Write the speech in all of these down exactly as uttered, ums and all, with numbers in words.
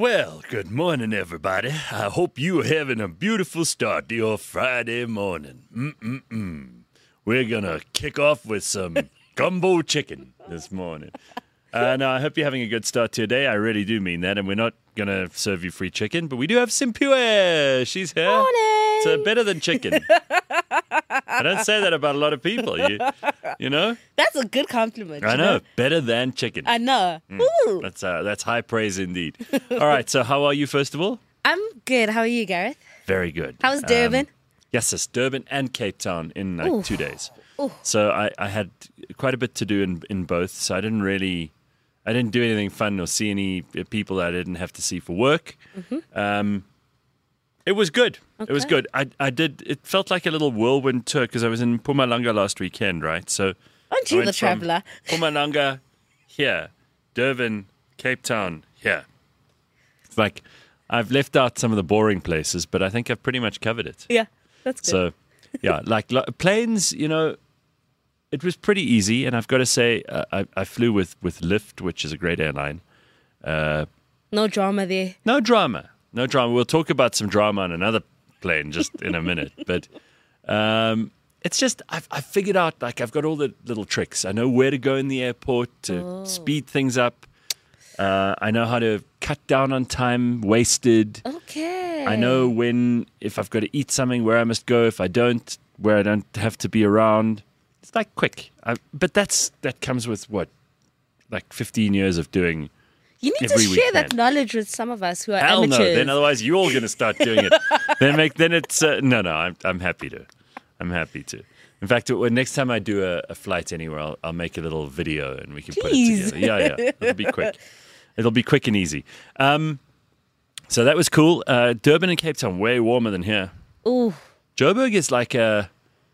Well, good morning, everybody. I hope you're having a beautiful start to your Friday morning. Mm-mm-mm. We're going to kick off with some gumbo chicken this morning. Uh, now, I hope you're having a good start to your day. I really do mean that. And we're not going to serve you free chicken, but we do have Simpue. She's here. Morning. So better than chicken. I don't say that about a lot of people. You, you know? That's a good compliment. I you know. Better than chicken. I know. Mm. Woo. That's uh, that's high praise indeed. All right. So how are you, first of all? I'm good. How are you, Gareth? Very good. How's Durban? Um, yes, it's Durban and Cape Town in like Ooh. two days. Ooh. So I, I had quite a bit to do in, in both. So I didn't really, I didn't do anything fun or see any people that I didn't have to see for work. Mm-hmm. Um, it was good. Okay. It was good. I I did. It felt like a little whirlwind tour because I was in Mpumalanga last weekend, right? So Aren't I you went the from traveller? Mpumalanga here, Durban, Cape Town here. It's like I've left out some of the boring places, but I think I've pretty much covered it. Yeah, that's good. So, yeah, like lo- planes, you know, it was pretty easy. And I've got to say, uh, I, I flew with, with Lyft, which is a great airline. Uh, No drama there. no drama. No drama. We'll talk about some drama on another plane just in a minute. But um, it's just, I've, I've figured out, like, I've got all the little tricks. I know where to go in the airport to Oh. speed things up. Uh, I know how to cut down on time wasted. Okay. I know when, if I've got to eat something, where I must go. If I don't, where I don't have to be around. It's like quick. I, but that's that comes with what, like fifteen years of doing. You need to every share that weekend. knowledge with some of us who are Hell amateurs. no! Then otherwise you're all going to start doing it. then make then it's uh, no no. I'm I'm happy to. I'm happy to. In fact, when next time I do a, a flight anywhere, I'll, I'll make a little video and we can Please. put it together. Yeah, yeah. It'll be quick. It'll be quick and easy. Um, so that was cool. Uh, Durban and Cape Town way warmer than here. Ooh, Joburg is like a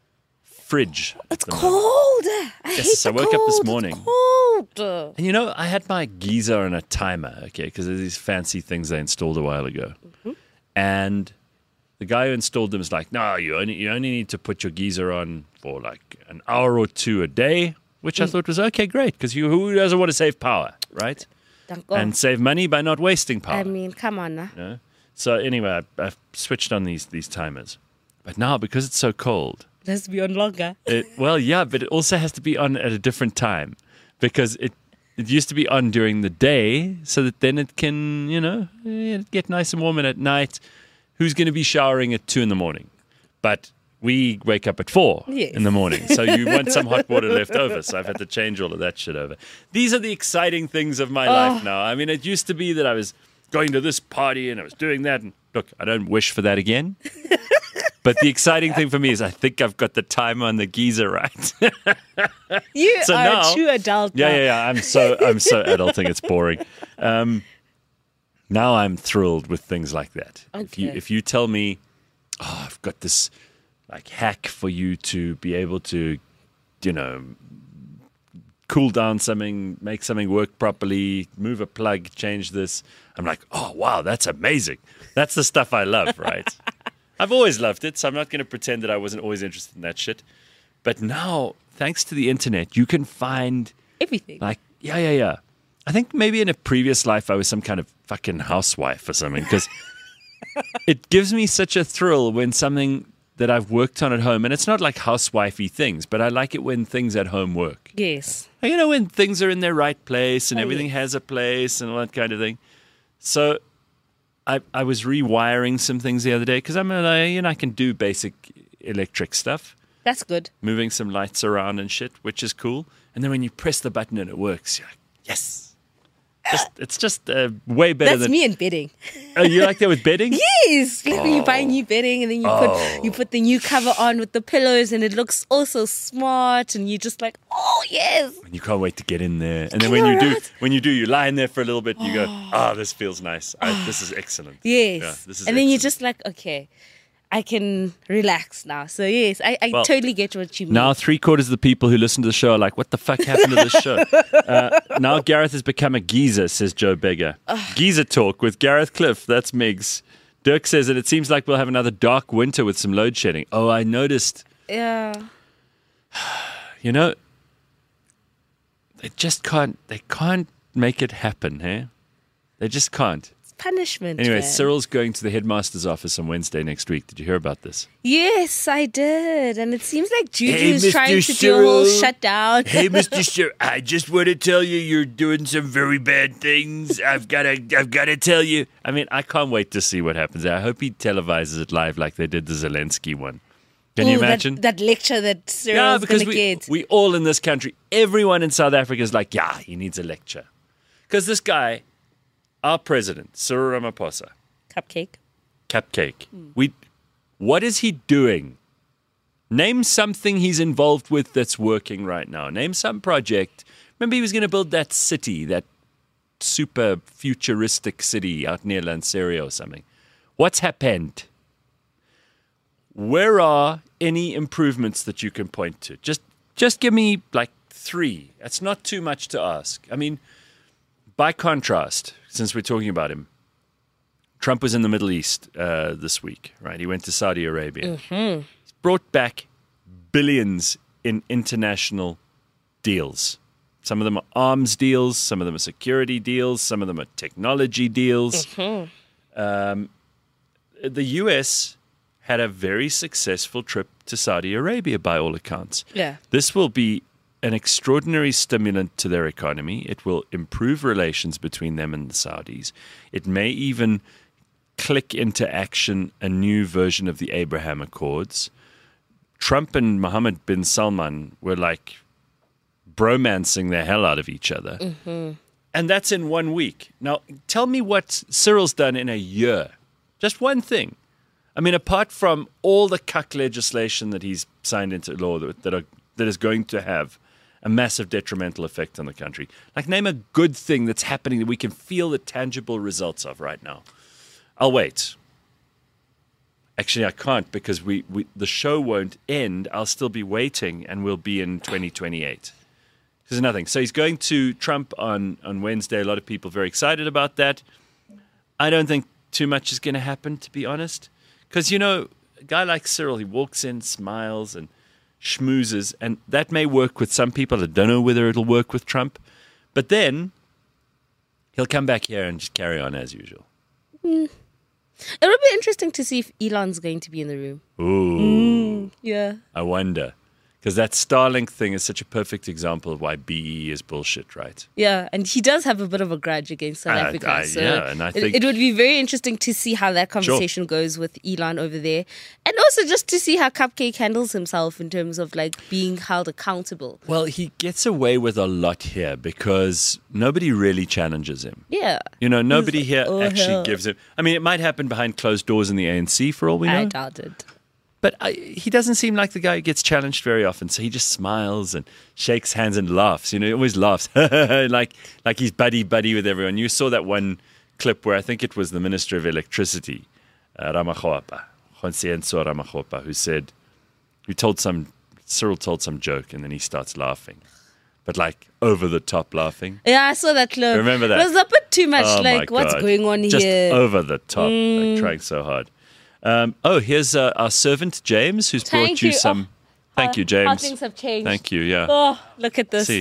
fridge. at it's the moment. cold. I Yes, hate I the woke up this cold. morning. It's cold. And you know, I had my geyser on a timer, okay, because there's these fancy things they installed a while ago. Mm-hmm. And the guy who installed them is like, no, you only you only need to put your geyser on for like an hour or two a day, which I Mm. thought was okay, great, because you who doesn't want to save power, right? Danko. And save money by not wasting power. I mean, come on now. you know? So anyway, I, I've switched on these these timers. But now, because it's so cold, It has to be on longer. It, well, yeah, but it also has to be on at a different time because it it used to be on during the day so that then it can, you know, eh, get nice and warm. And at night, who's going to be showering at two in the morning? But we wake up at four Yes. in the morning. So you want some hot water left over. So I've had to change all of that shit over. These are the exciting things of my life now. I mean, it used to be that I was going to this party and I was doing that. And look, I don't wish for that again. But the exciting thing for me is I think I've got the timer on the geyser right. You So are now- a true adult. Yeah, now. yeah, yeah. I'm so I'm so adulting. It's boring. Um, now I'm thrilled with things like that. If you Okay. if you tell me, oh, I've got this like hack for you to be able to, you know, cool down something, make something work properly, move a plug, change this. I'm like, oh wow, that's amazing. That's the stuff I love, right? I've always loved it, so I'm not going to pretend that I wasn't always interested in that shit. But now, thanks to the internet, you can find Everything. like, yeah, yeah, yeah. I think maybe in a previous life I was some kind of fucking housewife or something because it gives me such a thrill when something that I've worked on at home, and it's not like housewifey things, but I like it when things at home work. Yes. You know, when things are in their right place and Oh, everything yes. has a place and all that kind of thing. So I I was rewiring some things the other day because I'm a, you know, I can do basic electric stuff, That's good. moving some lights around and shit, which is cool. And then when you press the button and it works, you're like, yes. Just, it's just uh, way better That's than. me in bedding. Oh, you like that with bedding? Yes, like when you buy new bedding and then you Oh. put you put the new cover on with the pillows and it looks also smart and you're just like, oh yes. And you can't wait to get in there. And then I when know, you do, right? when you do, you lie in there for a little bit. And you go, oh, this feels nice. I, this is excellent. Yes. Yeah, this is and then you're excellent. just like, okay, I can relax now. So yes, I, I Well, totally get what you mean. Now, three quarters of the people who listen to the show are like, what the fuck happened to this show? Uh, now Gareth has become a geezer, says Joe Beggar. Geezer talk with Gareth Cliff. That's Migs. Dirk says that it seems like we'll have another dark winter with some load shedding. Oh, I noticed. Yeah. You know, they just can't, they can't make it happen, hey? They just can't. punishment. Anyway, man. Cyril's going to the headmaster's office on Wednesday next week. Did you hear about this? Yes, I did. And it seems like Juju Hey, is Mister trying to do a whole Cyril. shutdown. Hey, Mister Cyril, I just want to tell you you're doing some very bad things. I've got to, I've got to tell you. I mean, I can't wait to see what happens. I hope he televises it live like they did the Zelensky one. Can you Ooh, that- imagine? That, lecture that yeah, Cyril's because going to we, get. we all in this country, everyone in South Africa is like, yeah, he needs a lecture. Because this guy, our president, Cyril Ramaphosa, Cupcake. Cupcake, we, what is he doing? Name something he's involved with that's working right now. Name some project. Remember he was going to build that city, that super futuristic city out near Lanseria or something. What's happened? Where are any improvements that you can point to? Just just give me like three. That's not too much to ask. I mean, by contrast, since we're talking about him, Trump was in the Middle East uh, this week, right? He went to Saudi Arabia. Mm-hmm. He's brought back billions in international deals. Some of them are arms deals, some of them are security deals, some of them are technology deals. Mm-hmm. Um, the U S had a very successful trip to Saudi Arabia, by all accounts. Yeah. This will be an extraordinary stimulant to their economy. It will improve relations between them and the Saudis. It may even click into action a new version of the Abraham Accords. Trump and Mohammed bin Salman were like bromancing the hell out of each other. Mm-hmm. And that's in one week. Now, tell me what Cyril's done in a year. Just one thing. I mean, apart from all the cuck legislation that he's signed into law that, that, are, that is going to have a massive detrimental effect on the country. Like, name a good thing that's happening that we can feel the tangible results of right now. I'll wait. Actually, I can't because we, we the show won't end. I'll still be waiting and we'll be in twenty twenty-eight. There's nothing. So he's going to Trump on, on Wednesday. A lot of people very excited about that. I don't think too much is going to happen, to be honest. Because, you know, a guy like Cyril, he walks in, smiles, and schmoozes, and that may work with some people. I don't know whether it'll work with Trump. But then he'll come back here and just carry on as usual. Mm. It'll be interesting to see if Elon's going to be in the room. Ooh. Mm, yeah. I wonder. Because that Starlink thing is such a perfect example of why B E is bullshit, right? Yeah, and he does have a bit of a grudge against South Uh, Africa. I- so yeah, and I it- think- it, would be very interesting to see how that conversation goes with Elon over there. And also just to see how Cupcake handles himself in terms of like being held accountable. Well, he gets away with a lot here because nobody really challenges him. Yeah. You know, nobody He's- here oh, actually hell. gives him. I mean, it might happen behind closed doors in the A N C for all we know. I doubt it. But I, he doesn't seem like the guy who gets challenged very often. So he just smiles and shakes hands and laughs. You know, he always laughs, like like he's buddy buddy with everyone. You saw that one clip where I think it was the Minister of Electricity, uh, Ramakgopa, Khonsientso Ramakgopa, who said, who told some Cyril told some joke, and then he starts laughing, but like over the top laughing. Yeah, I saw that clip. Remember that? It was a bit too much. Oh my like, what's God. going on Just here? over the top, Mm. like trying so hard. Um, oh, here's uh, our servant James, who's Thank brought you, you. some. Oh, thank you, How James. things have changed. Thank you. Yeah. Oh, look at this. See,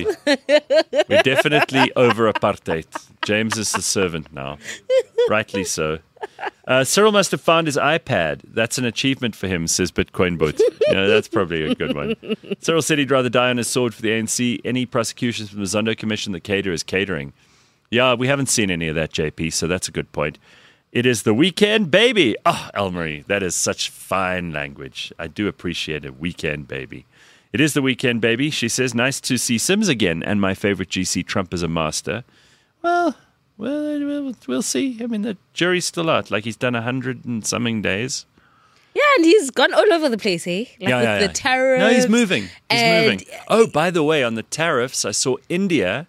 we're definitely over apartheid. James is the servant now, rightly so. Uh, Cyril must have found his iPad. That's an achievement for him, says Bitcoin Boot. You know, that's probably a good one. Cyril said he'd rather die on his sword for the A N C. Any prosecutions from the Zondo Commission that cater is catering. Yeah, we haven't seen any of that, J P, so that's a good point. It is the weekend baby. Oh, Elmarie, that is such fine language. I do appreciate a weekend baby. It is the weekend baby. She says, nice to see Sims again and my favorite G C, Trump as a master. Well, well, we'll, we'll see. I mean, the jury's still out. Like he's done a hundred and something days. Yeah, and he's gone all over the place, eh? Like yeah, with yeah, the yeah. tariffs. No, he's moving. He's and- moving. Oh, by the way, on the tariffs, I saw India,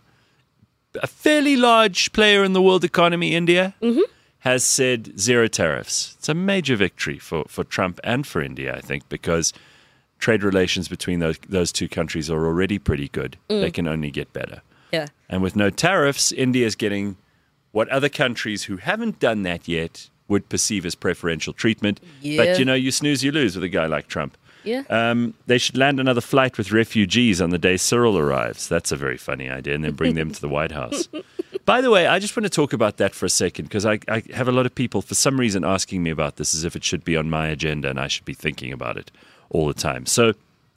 a fairly large player in the world economy, India, Mm-hmm. has said zero tariffs. It's a major victory for, for Trump and for India, I think, because trade relations between those those two countries are already pretty good. Mm. They can only get better. Yeah. And with no tariffs, India is getting what other countries who haven't done that yet would perceive as preferential treatment. Yeah. But, you know, you snooze, you lose with a guy like Trump. Yeah. Um, they should land another flight with refugees on the day Cyril arrives. That's a very funny idea, and then bring them to the White House. By the way, I just want to talk about that for a second because I, I have a lot of people, for some reason, asking me about this as if it should be on my agenda and I should be thinking about it all the time. So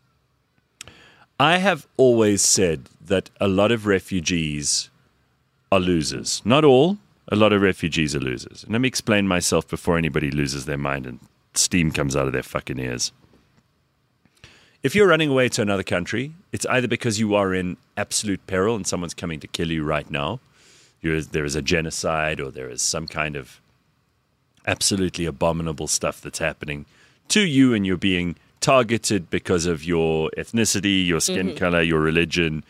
I have always said that a lot of refugees are losers. Not all. A lot of refugees are losers. And let me explain myself before anybody loses their mind and steam comes out of their fucking ears. If you're running away to another country, it's either because you are in absolute peril and someone's coming to kill you right now. You're, there is a genocide or there is some kind of absolutely abominable stuff that's happening to you and you're being targeted because of your ethnicity, your skin mm-hmm. color, your religion,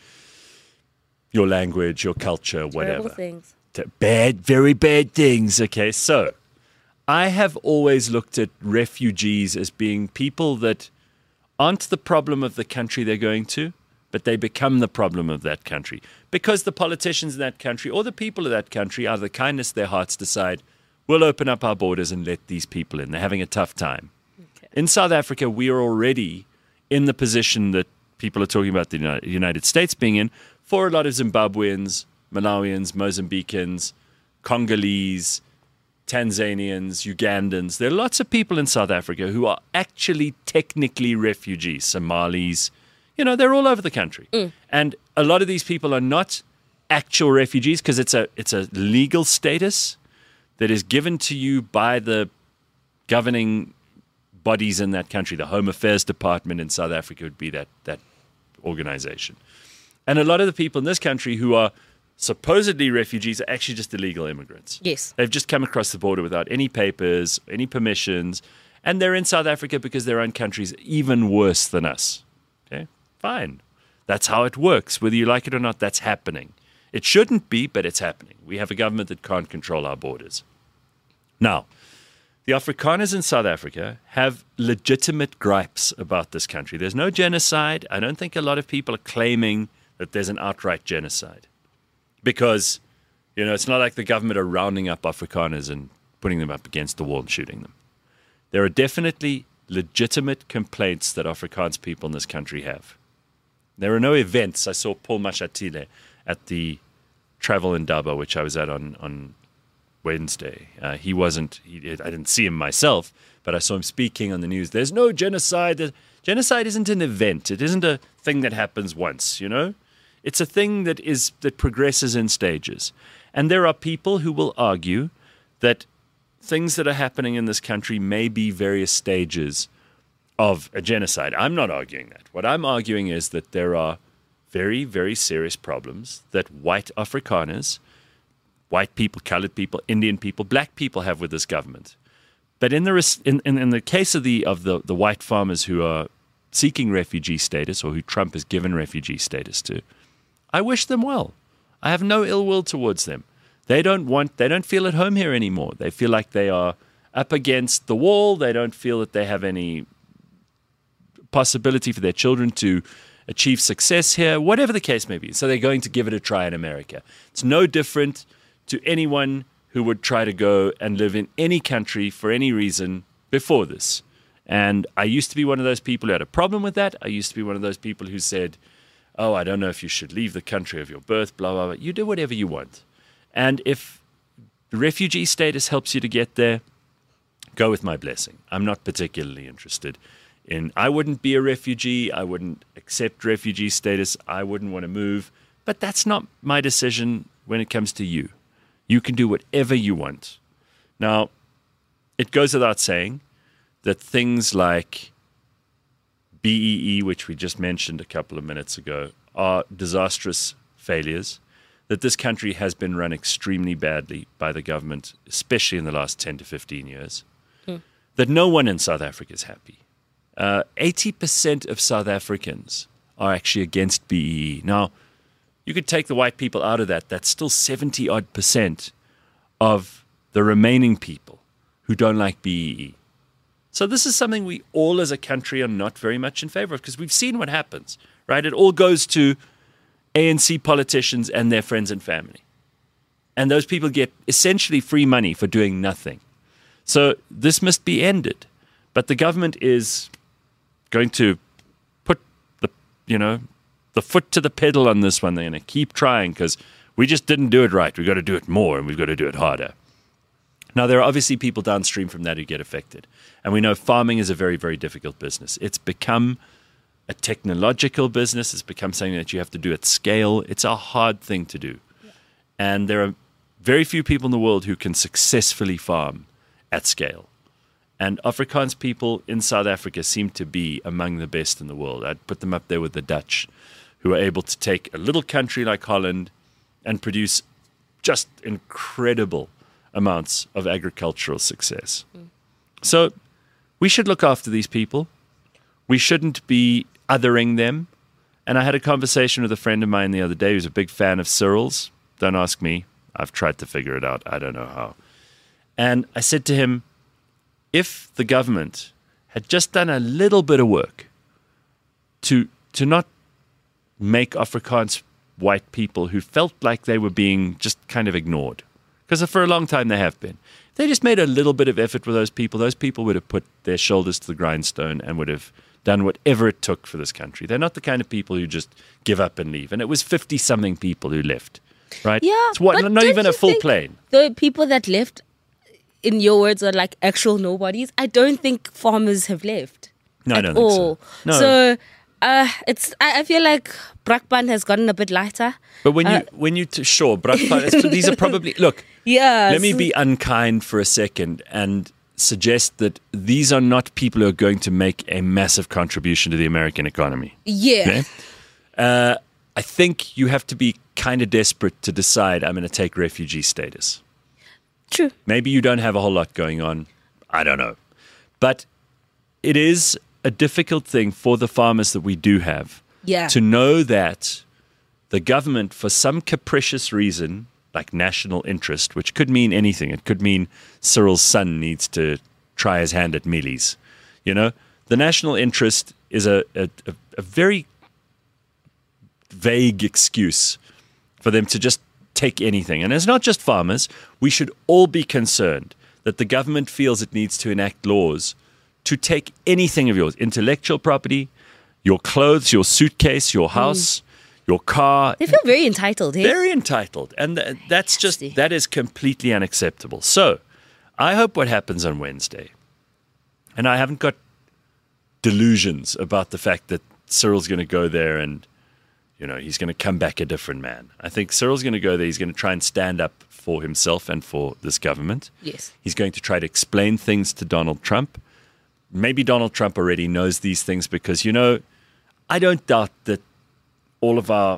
your language, your culture, whatever. Terrible things. Bad, very bad things. Okay, so I have always looked at refugees as being people that aren't the problem of the country they're going to, but they become the problem of that country. Because the politicians in that country or the people of that country, out of the kindness of their hearts, decide, we'll open up our borders and let these people in. They're having a tough time. Okay. In South Africa, we are already in the position that people are talking about the United States being in for a lot of Zimbabweans, Malawians, Mozambicans, Congolese, Tanzanians, Ugandans. There are lots of people in South Africa who are actually technically refugees, Somalis. You know, they're all over the country. Mm. And a lot of these people are not actual refugees because it's a it's a legal status that is given to you by the governing bodies in that country. The Home Affairs Department in South Africa would be that that organization. And a lot of the people in this country who are supposedly refugees are actually just illegal immigrants. Yes. They've just come across the border without any papers, any permissions, and they're in South Africa because their own country's even worse than us. Okay? Fine. That's how it works. Whether you like it or not, that's happening. It shouldn't be, but it's happening. We have a government that can't control our borders. Now, the Afrikaners in South Africa have legitimate gripes about this country. There's no genocide. I don't think a lot of people are claiming that there's an outright genocide. Because, you know, it's not like the government are rounding up Afrikaners and putting them up against the wall and shooting them. There are definitely legitimate complaints that Afrikaans people in this country have. There are no events. I saw Paul Mashatile at the Travel in Daba, which I was at on, on Wednesday. Uh, he wasn't, he, I didn't see him myself, but I saw him speaking on the news. There's no genocide. Genocide isn't an event. It isn't a thing that happens once, you know? It's a thing that is that progresses in stages. And there are people who will argue that things that are happening in this country may be various stages of a genocide. I'm not arguing that. What I'm arguing is that there are very, very serious problems that white Afrikaners, white people, colored people, Indian people, black people have with this government. But in the in, in, in the case of the of the, the white farmers who are seeking refugee status or who Trump has given refugee status to, I wish them well. I have no ill will towards them. They don't want, they don't feel at home here anymore. They feel like they are up against the wall. They don't feel that they have any possibility for their children to achieve success here, whatever the case may be. So they're going to give it a try in America. It's no different to anyone who would try to go and live in any country for any reason before this. And I used to be one of those people who had a problem with that. I used to be one of those people who said, oh, I don't know if you should leave the country of your birth, blah, blah, blah. You do whatever you want. And if refugee status helps you to get there, go with my blessing. I'm not particularly interested in, I wouldn't be a refugee. I wouldn't accept refugee status. I wouldn't want to move. But that's not my decision when it comes to you. You can do whatever you want. Now, it goes without saying that things like B E E, which we just mentioned a couple of minutes ago, are disastrous failures, that this country has been run extremely badly by the government, especially in the last ten to fifteen years, hmm. that no one in South Africa is happy. Uh, eighty percent of South Africans are actually against B E E. Now, you could take the white people out of that. That's still seventy-odd percent of the remaining people who don't like B E E. So this is something we all as a country are not very much in favor of because we've seen what happens, right? It all goes to A N C politicians and their friends and family. And those people get essentially free money for doing nothing. So this must be ended. But the government is going to put the, you know, the foot to the pedal on this one. They're going to keep trying because We just didn't do it right. We've got to do it more, and we've got to do it harder. Now, there are obviously people downstream from that who get affected. And we know farming is a very, very difficult business. It's become a technological business. It's become something that you have to do at scale. It's a hard thing to do. Yeah. And there are very few people in the world who can successfully farm at scale. And Afrikaans people in South Africa seem to be among the best in the world. I'd put them up there with the Dutch, who are able to take a little country like Holland and produce just incredible amounts of agricultural success. Mm. So we should look after these people. We shouldn't be othering them. And I had a conversation with a friend of mine the other day who's a big fan of Cyril's. Don't ask me. I've tried to figure it out. I don't know how. And I said to him, if the government had just done a little bit of work to to not make Afrikaans white people who felt like they were being just kind of ignored, because for a long time they have been. They just made a little bit of effort with those people. Those people would have put their shoulders to the grindstone and would have done whatever it took for this country. They're not the kind of people who just give up and leave. And it was fifty-something people who left, right? Yeah, it's what, but not even a full think plane. The people that left, in your words, are like actual nobodies. I don't think farmers have left. No, at I don't all. think so. No. So uh, it's. I, I feel like Brakpan has gotten a bit lighter. But when you uh, when you t- sure, Brakpan, these are probably look. Yeah. Let me be unkind for a second and suggest that these are not people who are going to make a massive contribution to the American economy. Yeah. Okay? Uh, I think you have to be kind of desperate to decide I'm going to take refugee status. True. Maybe you don't have a whole lot going on. I don't know. But it is a difficult thing for the farmers that we do have Yeah. to know that the government, for some capricious reason, like national interest, which could mean anything. It could mean Cyril's son needs to try his hand at mealies. You know, the national interest is a, a, a very vague excuse for them to just take anything. And it's not just farmers. We should all be concerned that the government feels it needs to enact laws to take anything of yours, intellectual property, your clothes, your suitcase, your house, mm. your car. They feel very entitled, eh? Very entitled. And th- that's just, Nasty. that is completely unacceptable. So I hope what happens on Wednesday, and I haven't got delusions about the fact that Cyril's going to go there and, you know, he's going to come back a different man. I think Cyril's going to go there. He's going to try and stand up for himself and for this government. Yes. He's going to try to explain things to Donald Trump. Maybe Donald Trump already knows these things because, you know, I don't doubt that all of our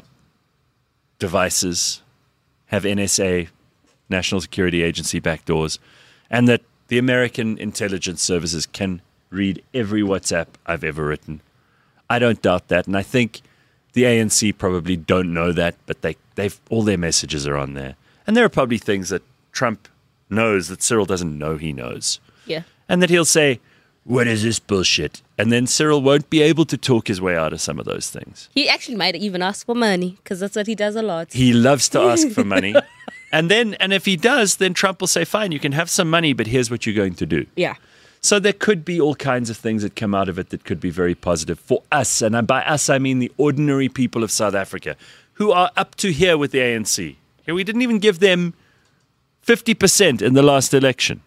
devices have N S A, National Security Agency backdoors, and that the American intelligence services can read every WhatsApp I've ever written. I don't doubt that, and I think the A N C probably don't know that, but they, they've all their messages are on there. And there are probably things that Trump knows that Cyril doesn't know he knows. Yeah. And that he'll say, what is this bullshit? And then Cyril won't be able to talk his way out of some of those things. He actually might even ask for money because that's what he does a lot. He loves to ask for money. And then, and if he does, then Trump will say, fine, you can have some money, but here's what you're going to do. Yeah. So there could be all kinds of things that come out of it that could be very positive for us. And by us, I mean the ordinary people of South Africa who are up to here with the A N C. Here, we didn't even give them fifty percent in the last election.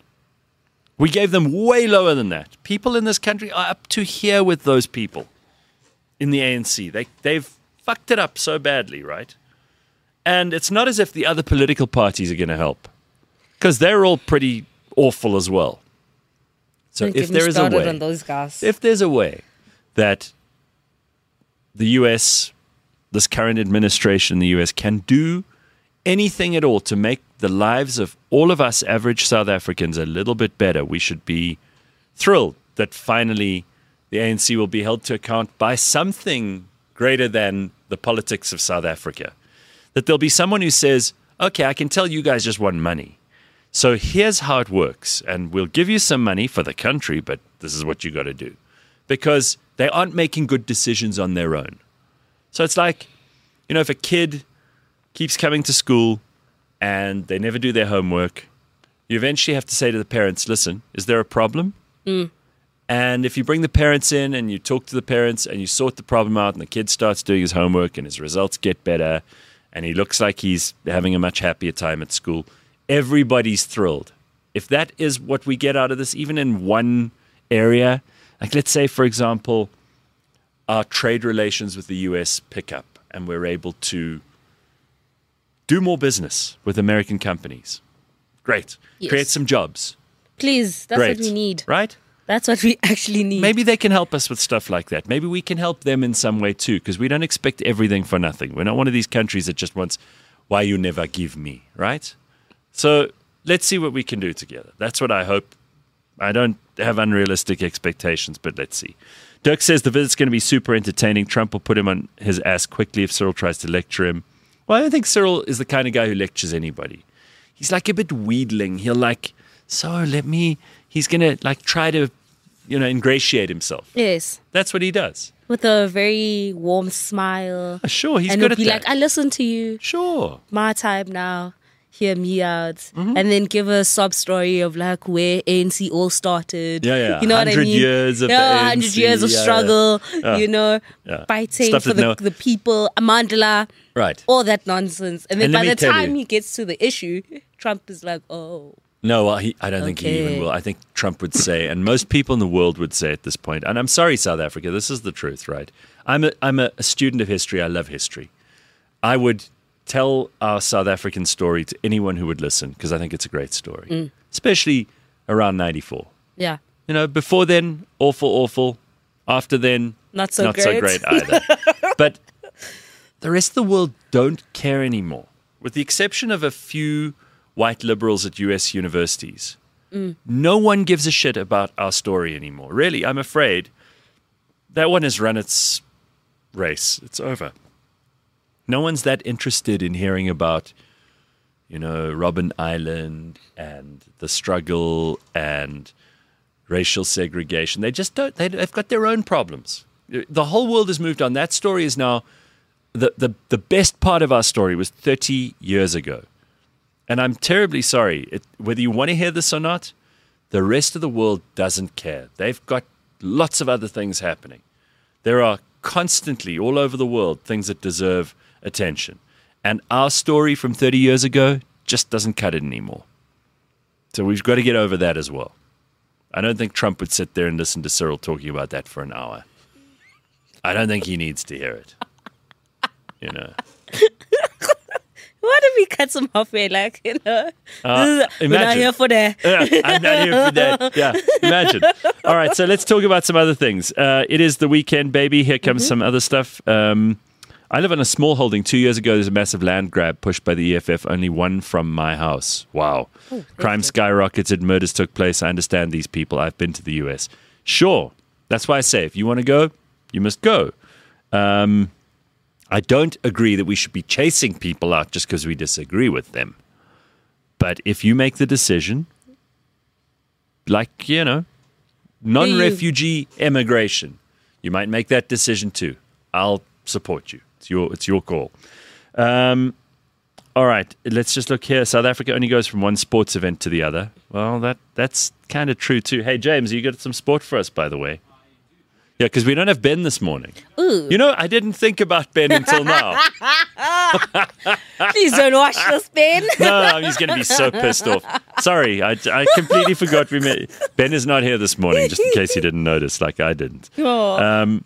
We gave them way lower than that. People in this country are up to here with those people in the A N C. They, they've fucked it up so badly, right? And it's not as if the other political parties are going to help because they're all pretty awful as well. So Don't if get me there is a started way, on those guys. if there's a way that the U S, this current administration in the U S can do anything at all to make the lives of all of us average South Africans a little bit better, we should be thrilled that finally the A N C will be held to account by something greater than the politics of South Africa. That there'll be someone who says, okay, I can tell you guys just want money. So here's how it works. And we'll give you some money for the country, but this is what you got to do. Because they aren't making good decisions on their own. So it's like, you know, if a kid keeps coming to school and they never do their homework, you eventually have to say to the parents, listen, is there a problem? Mm. And if you bring the parents in and you talk to the parents and you sort the problem out and the kid starts doing his homework and his results get better and he looks like he's having a much happier time at school, everybody's thrilled. If that is what we get out of this, even in one area, like let's say, for example, our trade relations with the U S pick up and we're able to do more business with American companies. Great. Yes. Create some jobs. Please, that's Great. what we need. Right? That's what we actually need. Maybe they can help us with stuff like that. Maybe we can help them in some way too, because we don't expect everything for nothing. We're not one of these countries that just wants, why you never give me, right? So let's see what we can do together. That's what I hope. I don't have unrealistic expectations, but let's see. Dirk says the visit's going to be super entertaining. Trump will put him on his ass quickly if Cyril tries to lecture him. Well, I don't think Cyril is the kind of guy who lectures anybody. He's like a bit wheedling. He'll like, so let me, he's going to like try to, you know, ingratiate himself. Yes. That's what he does. With a very warm smile. Uh, sure, he's and good he'll at be that. like, I listen to you. Sure. My time now. Hear me out. Mm-hmm. And then give a sob story of like where A N C all started. Yeah, yeah. You know what I mean? years of yeah, the A N C. one hundred years of yeah, struggle, yeah. you know, yeah. fighting Stuff for that the, no- the people, Amandla, Right. all that nonsense. And then And let by me the tell time you- he gets to the issue, Trump is like, oh. No, well, he, I don't think he even Okay. will. I think Trump would say, and most people in the world would say at this point, and I'm sorry, South Africa, this is the truth, right? I'm a, I'm a, a student of history. I love history. I would tell our South African story to anyone who would listen, because I think it's a great story, Mm. especially around ninety-four. Yeah. You know, before then, awful, awful. After then, Not so not great. so great either. But the rest of the world don't care anymore, with the exception of a few white liberals at U S universities. Mm. No one gives a shit about our story anymore. Really, I'm afraid that one has run its race. It's over. No one's that interested in hearing about, you know, Robben Island and the struggle and racial segregation. They just don't. They, they've got their own problems. The whole world has moved on. That story is now, the, the, the best part of our story was thirty years ago. And I'm terribly sorry, it, whether you want to hear this or not, the rest of the world doesn't care. They've got lots of other things happening. There are constantly, all over the world, things that deserve attention. And our story from thirty years ago just doesn't cut it anymore. So we've got to get over that as well. I don't think Trump would sit there and listen to Cyril talking about that for an hour. I don't think he needs to hear it. You know. What if he cuts him halfway? Like, you know, Uh, this is- we're not imagine. here for that. Yeah, I'm not here for that. Yeah, imagine. All right, so let's talk about some other things. Uh, it is the weekend, baby. Here comes Mm-hmm. some other stuff. Um, I live on a small holding. Two years ago, there's a massive land grab pushed by the E F F, only one from my house. Wow. Oh, Crime skyrocketed, murders took place. I understand these people. I've been to the U S. Sure. That's why I say, if you want to go, you must go. Um, I don't agree that we should be chasing people out just because we disagree with them. But if you make the decision, like, you know, non-refugee immigration, you might make that decision too. I'll support you. It's your, it's your call. Um, all right, let's just look here. South Africa only goes from one sports event to the other. Well, that that's kind of true too. Hey, James, you got some sport for us, by the way? Yeah, because we don't have Ben this morning. Ooh. You know, I didn't think about Ben until now. Please don't watch this, Ben. No, he's going to be so pissed off. Sorry, I, I completely forgot we met. Ben is not here this morning, just in case you didn't notice, like I didn't. Oh. Um,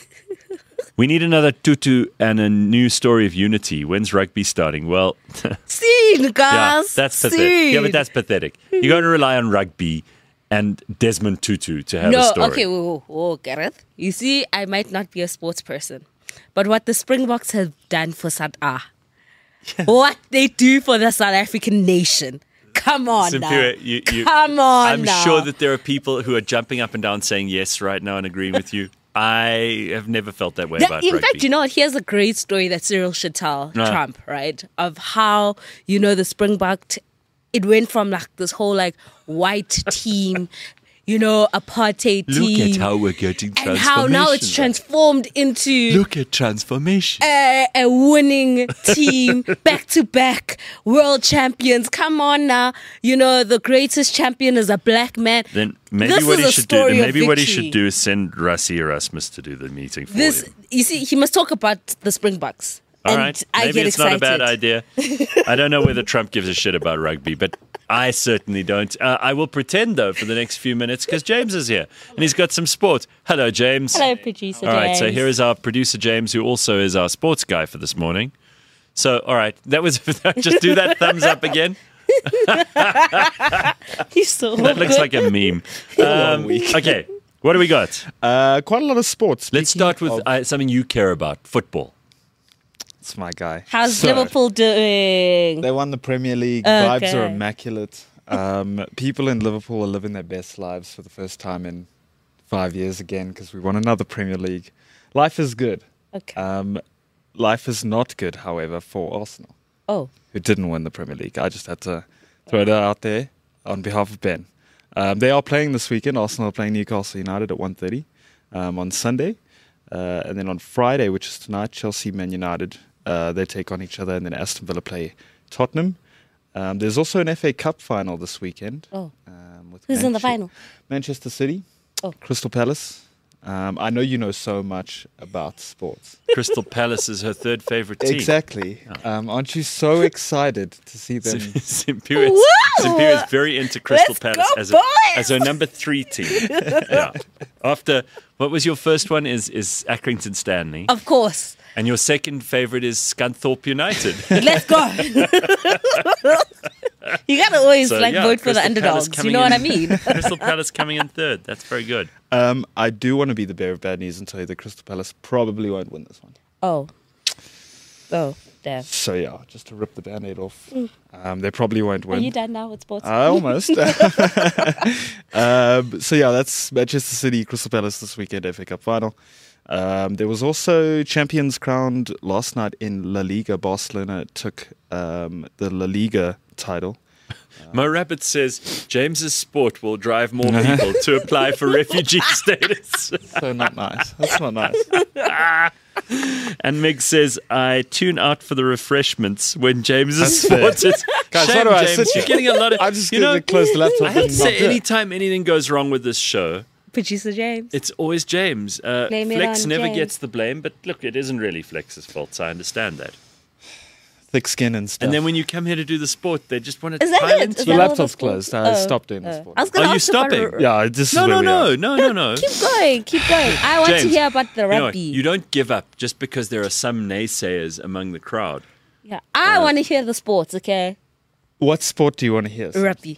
we need another tutu and a new story of unity. When's rugby starting? Well, Scene, yeah, guys. that's pathetic. Scene. Yeah, but that's pathetic. You're going to rely on rugby and Desmond Tutu to have no, a story. okay, whoa, whoa, Gareth. You see, I might not be a sports person, but what the Springboks have done for South A, what they do for the South African nation. Come on now. Simpiwe, you- you- Come on I'm now. sure that there are people who are jumping up and down saying yes right now and agreeing with you. I have never felt that way Yeah, about in rugby. fact, you know what? Here's a great story that Cyril should tell Ah. Trump, right? Of how, you know, the Springbok, t- it went from like this whole like white team, you know, apartheid Look team. at how we're getting and transformation. how now it's transformed into Look at transformation. a, a winning team, back to back world champions. Come on now, you know the greatest champion is a black man. Then maybe This what is he a should do. story Then of maybe what he victory. should do is send Rassie Erasmus to do the meeting for This, him. you see, he must talk about the Springboks. All and right. I Maybe get it's excited. not a bad idea. I don't know whether Trump gives a shit about rugby, but I certainly don't. Uh, I will pretend, though, for the next few minutes because James is here and he's got some sport. Hello, James. Hello, producer All right, James. so here is our producer, James, who also is our sports guy for this morning. So, all right, that was just do that thumbs up again. He's so That looks like a meme. Um, okay, what do we got? Uh, quite a lot of sports. Let's Speaking start with of- uh, something you care about, football. It's my guy. How's So, Liverpool doing? They won the Premier League. Okay. Vibes are immaculate. Um, people in Liverpool are living their best lives for the first time in five years again because we won another Premier League. Life is good. Okay. Um, life is not good, however, for Arsenal, oh, who didn't win the Premier League. I just had to throw that out there on behalf of Ben. Um, they are playing this weekend. Arsenal are playing Newcastle United at one thirty um, on Sunday. Uh, and then on Friday, which is tonight, Chelsea, Man United, uh, they take on each other. And then Aston Villa play Tottenham. Um, there's also an F A Cup final this weekend. oh. Um, with Who's in the Manche- final? Manchester City, Oh. Crystal Palace. Um, I know you know so much about sports. Crystal Palace is her third favorite team. Exactly. Um, aren't you so excited to see them? Simpiwe Woo! is very into Crystal Let's Palace go, as, a, boys! as her number three team. Yeah. After, what was your first one? Is is Accrington Stanley. Of course. And your second favorite is Scunthorpe United. Let's go. You gotta always So, like yeah, vote for the Crystal Palace underdogs. You coming know what I in- mean? Crystal Palace coming in third. That's very good. Um, I do want to be the bearer of bad news and tell you that Crystal Palace probably won't win this one. Oh. Oh, damn. So yeah, just to rip the band-aid off, um, they probably won't Are win. you done now with sports? Uh, almost. um, so yeah, that's Manchester City, Crystal Palace this weekend, F A Cup final. Um, there was also champions crowned last night in La Liga. Barcelona took um, the La Liga title. Mo Rabbit says James's sport will drive more people to apply for refugee status. So not nice. That's not nice. And Meg says, I tune out for the refreshments when James is That's fair. spotted. Guys, Shame, why do I James. sit You're here? getting a lot of. I'm just you going know, to close the laptop I have and to not say, do it. anytime anything goes wrong with this show, Producer James. it's always James. Uh, Blame it Flex on never James. gets the blame, but look, it isn't really Flex's fault. So I understand that. Thick skin and stuff. And then when you come here to do the sport, they just want to Is that pile it? into Is the you. that all laptop's sport- closed. I Oh, stopped doing the oh. sport. I was gonna Are you ask about stopping? r- Yeah, this is No, where no, we are. no, no, no, no. Keep going, keep going. I want to James, hear about the You know what? rugby. You don't give up just because there are some naysayers among the crowd. yeah, I want to hear the sports. Okay, What sport do you want to hear? rugby.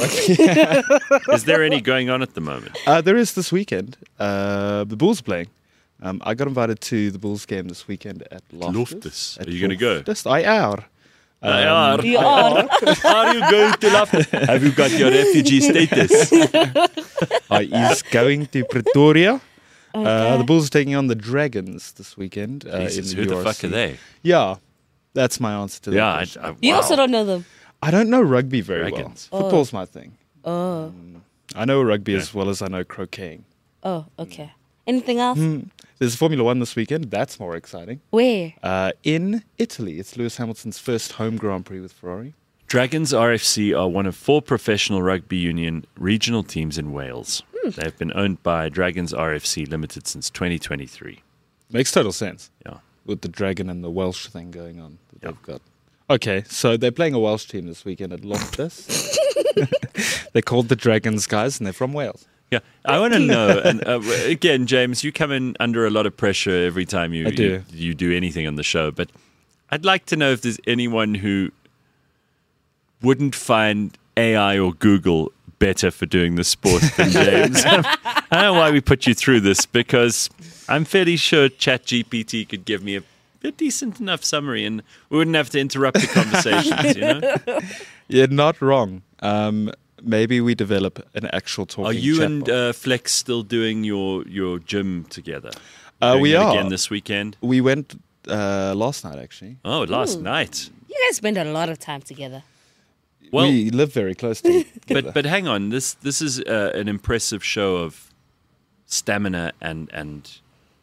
Is there any going on at the moment? Uh, there is this weekend. Uh, the Bulls are playing. Um, I got invited to the Bulls game this weekend at Loftus. Loftus. At Are you gonna go? Loftus. I are. They Um, are. You are. Are you going to laugh? Have you got your refugee status? I is going to Pretoria. Uh, Okay. the Bulls are taking on the Dragons this weekend. Uh, Jesus, in who the U R fuck C. are they? Yeah, that's my answer to that Yeah, I, question. I, You wow. also don't know them. I don't know rugby very Dragons. well. Football's my thing. Oh, I know rugby as well as I know croqueting. oh, okay. Anything else? Hmm. There's Formula One this weekend. That's more exciting. Where? Uh, in Italy, it's Lewis Hamilton's first home Grand Prix with Ferrari. Dragons R F C are one of four professional rugby union regional teams in Wales. They've been owned by Dragons R F C Limited since twenty twenty-three. Makes total sense Yeah. with the dragon and the Welsh thing going on that Yeah. they've got. Okay, so they're playing a Welsh team this weekend at Loftus. They're called the Dragons, guys, and they're from Wales. Yeah, I want to know. And uh, again, James, you come in under a lot of pressure every time you, I do. you you do anything on the show. But I'd like to know if there's anyone who wouldn't find A I or Google better for doing the sport than James. I don't know why we put you through this because I'm fairly sure ChatGPT could give me a, a decent enough summary, and we wouldn't have to interrupt the conversations. You know, You're not wrong. Um, maybe we develop an actual talking are you chatbot. and uh, Flex still doing your your gym together? Uh, Doing we it are. again this weekend. We went uh, last night, actually. Oh, last Ooh. night. You guys spend a lot of time together. Well, we live very close to but but hang on. This this is uh, an impressive show of stamina and and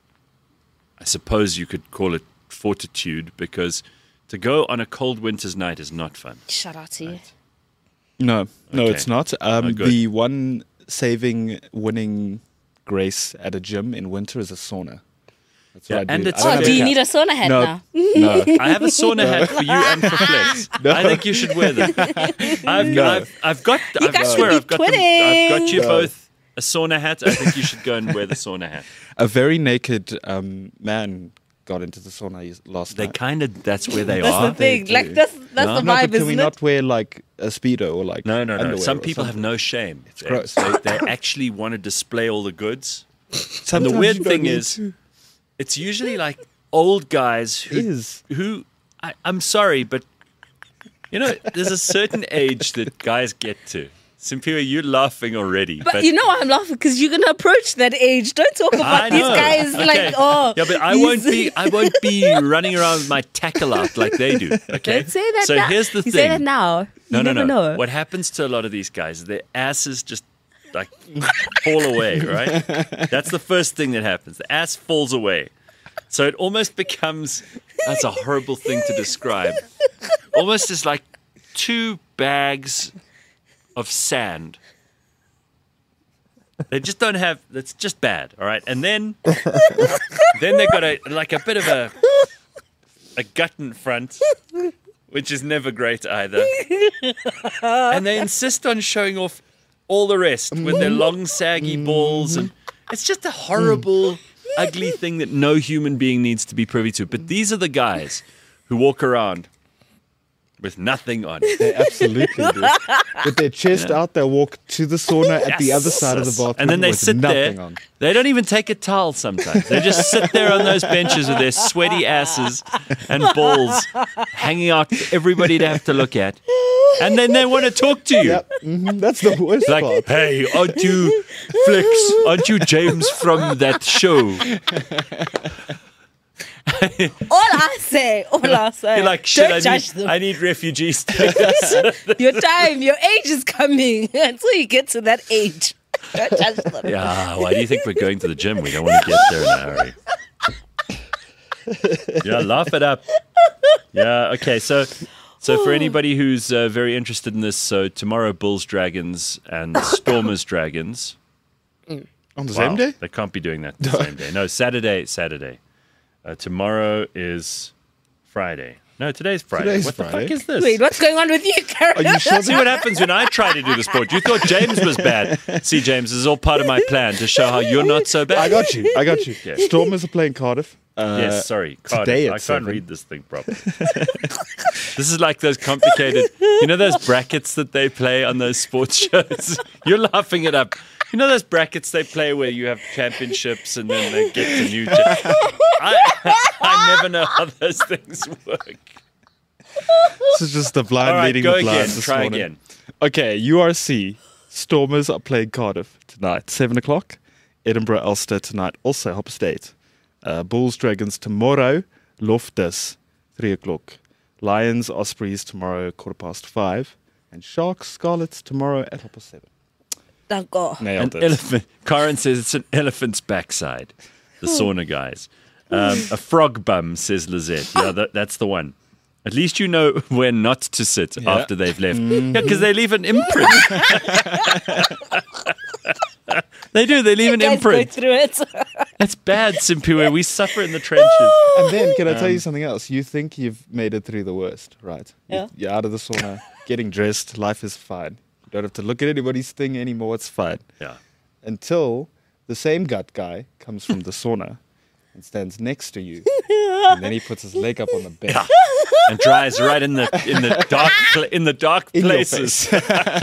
I suppose you could call it fortitude, because to go on a cold winter's night is not fun. Shout out to you. No, no, Okay. it's not. Um, Oh, good. the one saving winning grace at a gym in winter is a sauna. That's what Yeah, I do. and it's I don't Oh, have do you cap. need a sauna hat No. now? No. I have a sauna hat for you and for Flex. I think you should wear them. I've, No. I've, I've got. You I guys swear, should I've be got. Them, I've got twinning. you No. both a sauna hat. I think you should go and wear the sauna hat. A very naked um, man got into the sauna yes- last They night. kind of. That's where they That's are. the thing. They Like do. that's that's No? the No, vibe, but can isn't we it? not wear like a speedo or like No, no, no. underwear Some or people have something? no shame. It's gross. They, they actually want to display all the goods. And Sometimes the weird you don't thing need is, to. it's usually like old guys who Is. who I, I'm sorry, but you know, there's a certain age that guys get to. Simpiwe, you're laughing already. But, you know why I'm laughing? Because you're gonna approach that age. Don't talk I about these know. guys Okay. like oh. Yeah, but I he's- won't be. I won't be running around with my tackle out like they do. Okay. Don't say that. So now. here's the you thing. say that now. No, you no, never no. know. What happens to a lot of these guys? Their asses just like fall away. Right. That's the first thing that happens. The ass falls away. So it almost becomes. That's a horrible thing to describe. Almost as like two bags of sand. They just don't have. That's just bad. All right, and then then they've got a like a bit of a a gut in front, which is never great either. And they insist on showing off all the rest with their long saggy balls, and it's just a horrible, ugly thing that no human being needs to be privy to. But these are the guys who walk around with nothing on. They absolutely do. With their chest out, they walk to the sauna at the Yes. other side of the bathroom And then they with sit nothing there. on. They don't even take a towel sometimes. They just sit there on those benches with their sweaty asses and balls hanging out for everybody to have to look at. And then they want to talk to you. Yep, mhm, that's the worst Like, part. hey, aren't you Flex? Aren't you James from that show? All I say, all I say. You're like, shit, Don't I judge need, them. I need refugee status. Your time, your age is coming until you get to that age. Don't judge them. Yeah, why do you think we're going to the gym? We don't want to get there in a hurry. Yeah, laugh it up. Yeah, okay. So, so for anybody who's uh, very interested in this, so tomorrow Bulls Dragons and Stormers Dragons. On the Wow, same day? they can't be doing that the same day. No, Saturday. Saturday. Uh, tomorrow is Friday. No, today's Friday. Today's what the Friday. fuck is this? Wait, what's going on with you, Karen? Are you sure? See what happens when I try to do the sport. You thought James was bad. See, James, this is all part of my plan to show how you're not so bad. I got you. I got you. Yeah. Stormers are playing Cardiff. Uh, Yes, sorry. Cardiff. today at I can't seven. read this thing properly. This is like those complicated, you know those brackets that they play on those sports shows? You're laughing it up. You know those brackets they play where you have championships and then they get to new cha- I, I never know how those things work. This is just the blind All right, leading go the blind again. this Try morning. again. Okay, U R C. Stormers are playing Cardiff tonight, seven o'clock. Edinburgh Ulster tonight, also Hopper State. Uh, Bulls Dragons tomorrow, Loftus, three o'clock. Lions Ospreys tomorrow, quarter past five. And Sharks Scarlets tomorrow at Hopper seven. Thank God. Nailed An it. elephant. Karen says it's an elephant's backside. The sauna guys. Um, a frog bum, says Lizette. Yeah, that, that's the one. At least you know where not to sit Yeah. after they've left. Yeah, because they leave an imprint. They do. They leave an Guys, go imprint. through it. That's bad, Simpiwe. We suffer in the trenches. And then, can I tell Um, you something else? You think you've made it through the worst, right? You- Yeah. You're out of the sauna, getting dressed, life is fine. You don't have to look at anybody's thing anymore, it's fine. Yeah. Until the same gut guy comes from the sauna and stands next to you. And then he puts his leg up on the bed. And dries right in the in the dark pla- in the dark In your places. Do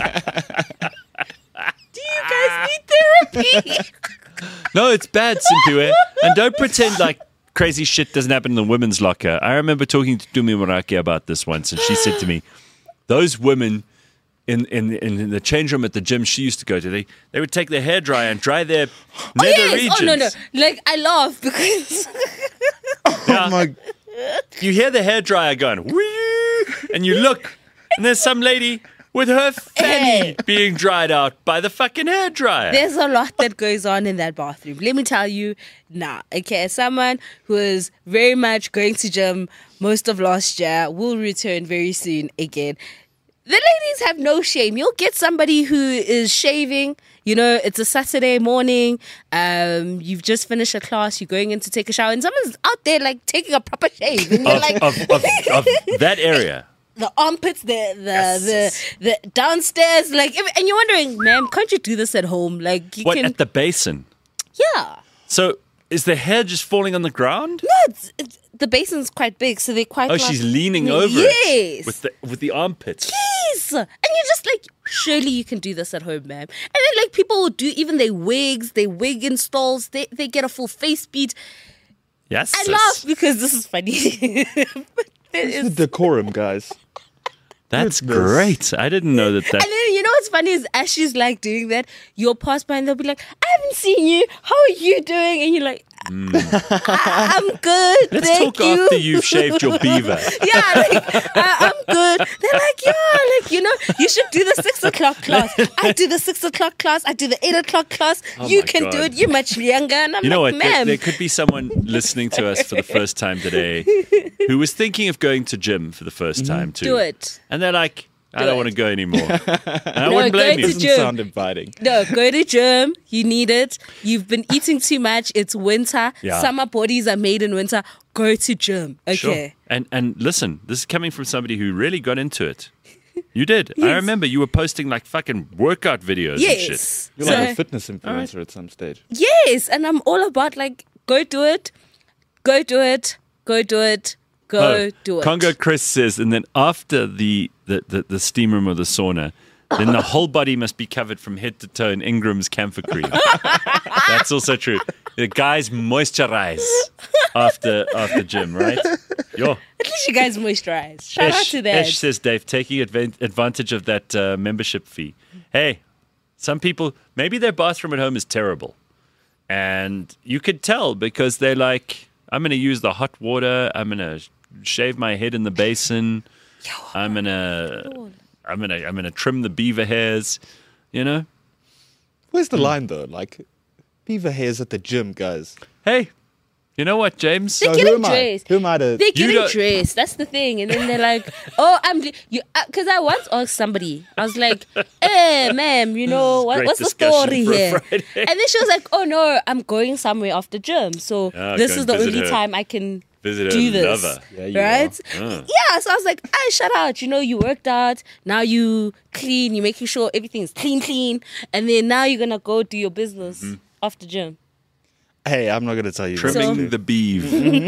you guys need therapy? No, it's bad, Simpiwe. And don't pretend like crazy shit doesn't happen in the women's locker. I remember talking to Dumi Morake about this once, and she said to me, those women in, in, in the change room at the gym she used to go to, they, they would take their hairdryer and dry their nether yes. regions. Oh no, no. Like I laugh because Yeah. Oh my, You hear the hairdryer going, wee, and you look, and there's some lady with her fanny being dried out by the fucking hairdryer. there's a lot that goes on in that bathroom. Let me tell you now. Okay, as someone who is very much going to gym most of last year, will return very soon again. The ladies ladies have no shame. You'll get somebody who is shaving. You know, it's a Saturday morning. Um, you've just finished a class. You're going in to take a shower, and someone's out there like taking a proper shave, and you're Of, like of, of, of that area. the armpits, the the Yes. the the downstairs, like, if, and you're wondering, ma'am, can't you do this at home? Like, you What, can, at the basin? yeah. So is the hair just falling on the ground? No, it's, it's, the basin's quite big, so they're quite. Oh, like, she's leaning over yes. it with the with the armpits. Yes. And you're just like, surely you can do this at home, ma'am. And then like people will do even their wigs, their wig installs, they they get a full face beat. Yes. I sis. laugh because this is funny. But there It's the is- decorum, guys. That's Goodness. great. I didn't know that. and that then you know what's funny is as she's like doing that, you'll pass by and they'll be like, I haven't seen you. How are you doing? And you're like, I- I'm good. Let's thank talk you. after you've shaved your beaver. Yeah, like, I, I'm good. They're like, yeah, like, you know, you should do the six o'clock class. I do the six o'clock class. I do the eight o'clock class. Oh you my can do God. it. You're much younger. And I'm You know like, what? There, ma'am. there could be someone listening to us for the first time today who was thinking of going to gym for the first time too. do it. And they're like, I Do don't it. want to go anymore. And I No, wouldn't go blame to you. Doesn't gym. sound inviting. No, go to gym. You need it. You've been eating too much. It's winter. Yeah. Summer bodies are made in winter. Go to gym. Okay. Sure. And and listen, this is coming from somebody who really got into it. You did. I Yes. remember you were posting like fucking workout videos and shit. Yes. You're So- like a fitness influencer at some stage. yes. And I'm all about like, go do it. Go do it. Go do it. Go Oh, do it. Congo Chris says, and then after the, the, the, the steam room or the sauna, then the whole body must be covered from head to toe in Ingram's camphor cream. That's also true. The guys moisturize after after gym, right? Yo. At least you guys moisturize. Shout out Esh, to that. Esh says, Dave, taking advan- advantage of that uh, membership fee. Hey, some people, maybe their bathroom at home is terrible. And you could tell because they're like, I'm going to use the hot water. I'm going to shave my head in the basin. I'm going to I'm going to I'm going to trim the beaver hairs, you know? Where's the line though? Like, beaver hairs at the gym, guys. Hey, you know what, James? They're So getting who am I? dressed. Who am I to? They're getting don't- dressed. That's the thing. And then they're like, "Oh, I'm you." Because I once asked somebody, I was like, "Hey, ma'am, you know what, Great what's the discussion story for a here?" Friday. And then she was like, "Oh no, I'm going somewhere after gym, so Ah, this go is and the visit only her. time I can Visit her do this." lover. Yeah, you right? are. Ah. Yeah. So I was like, "I shut out. You know, you worked out. Now you clean. You're making sure everything's clean, clean, and then now you're gonna go do your business Mm-hmm. after gym." Hey, I'm not going to tell you. Trimming So- the beeve.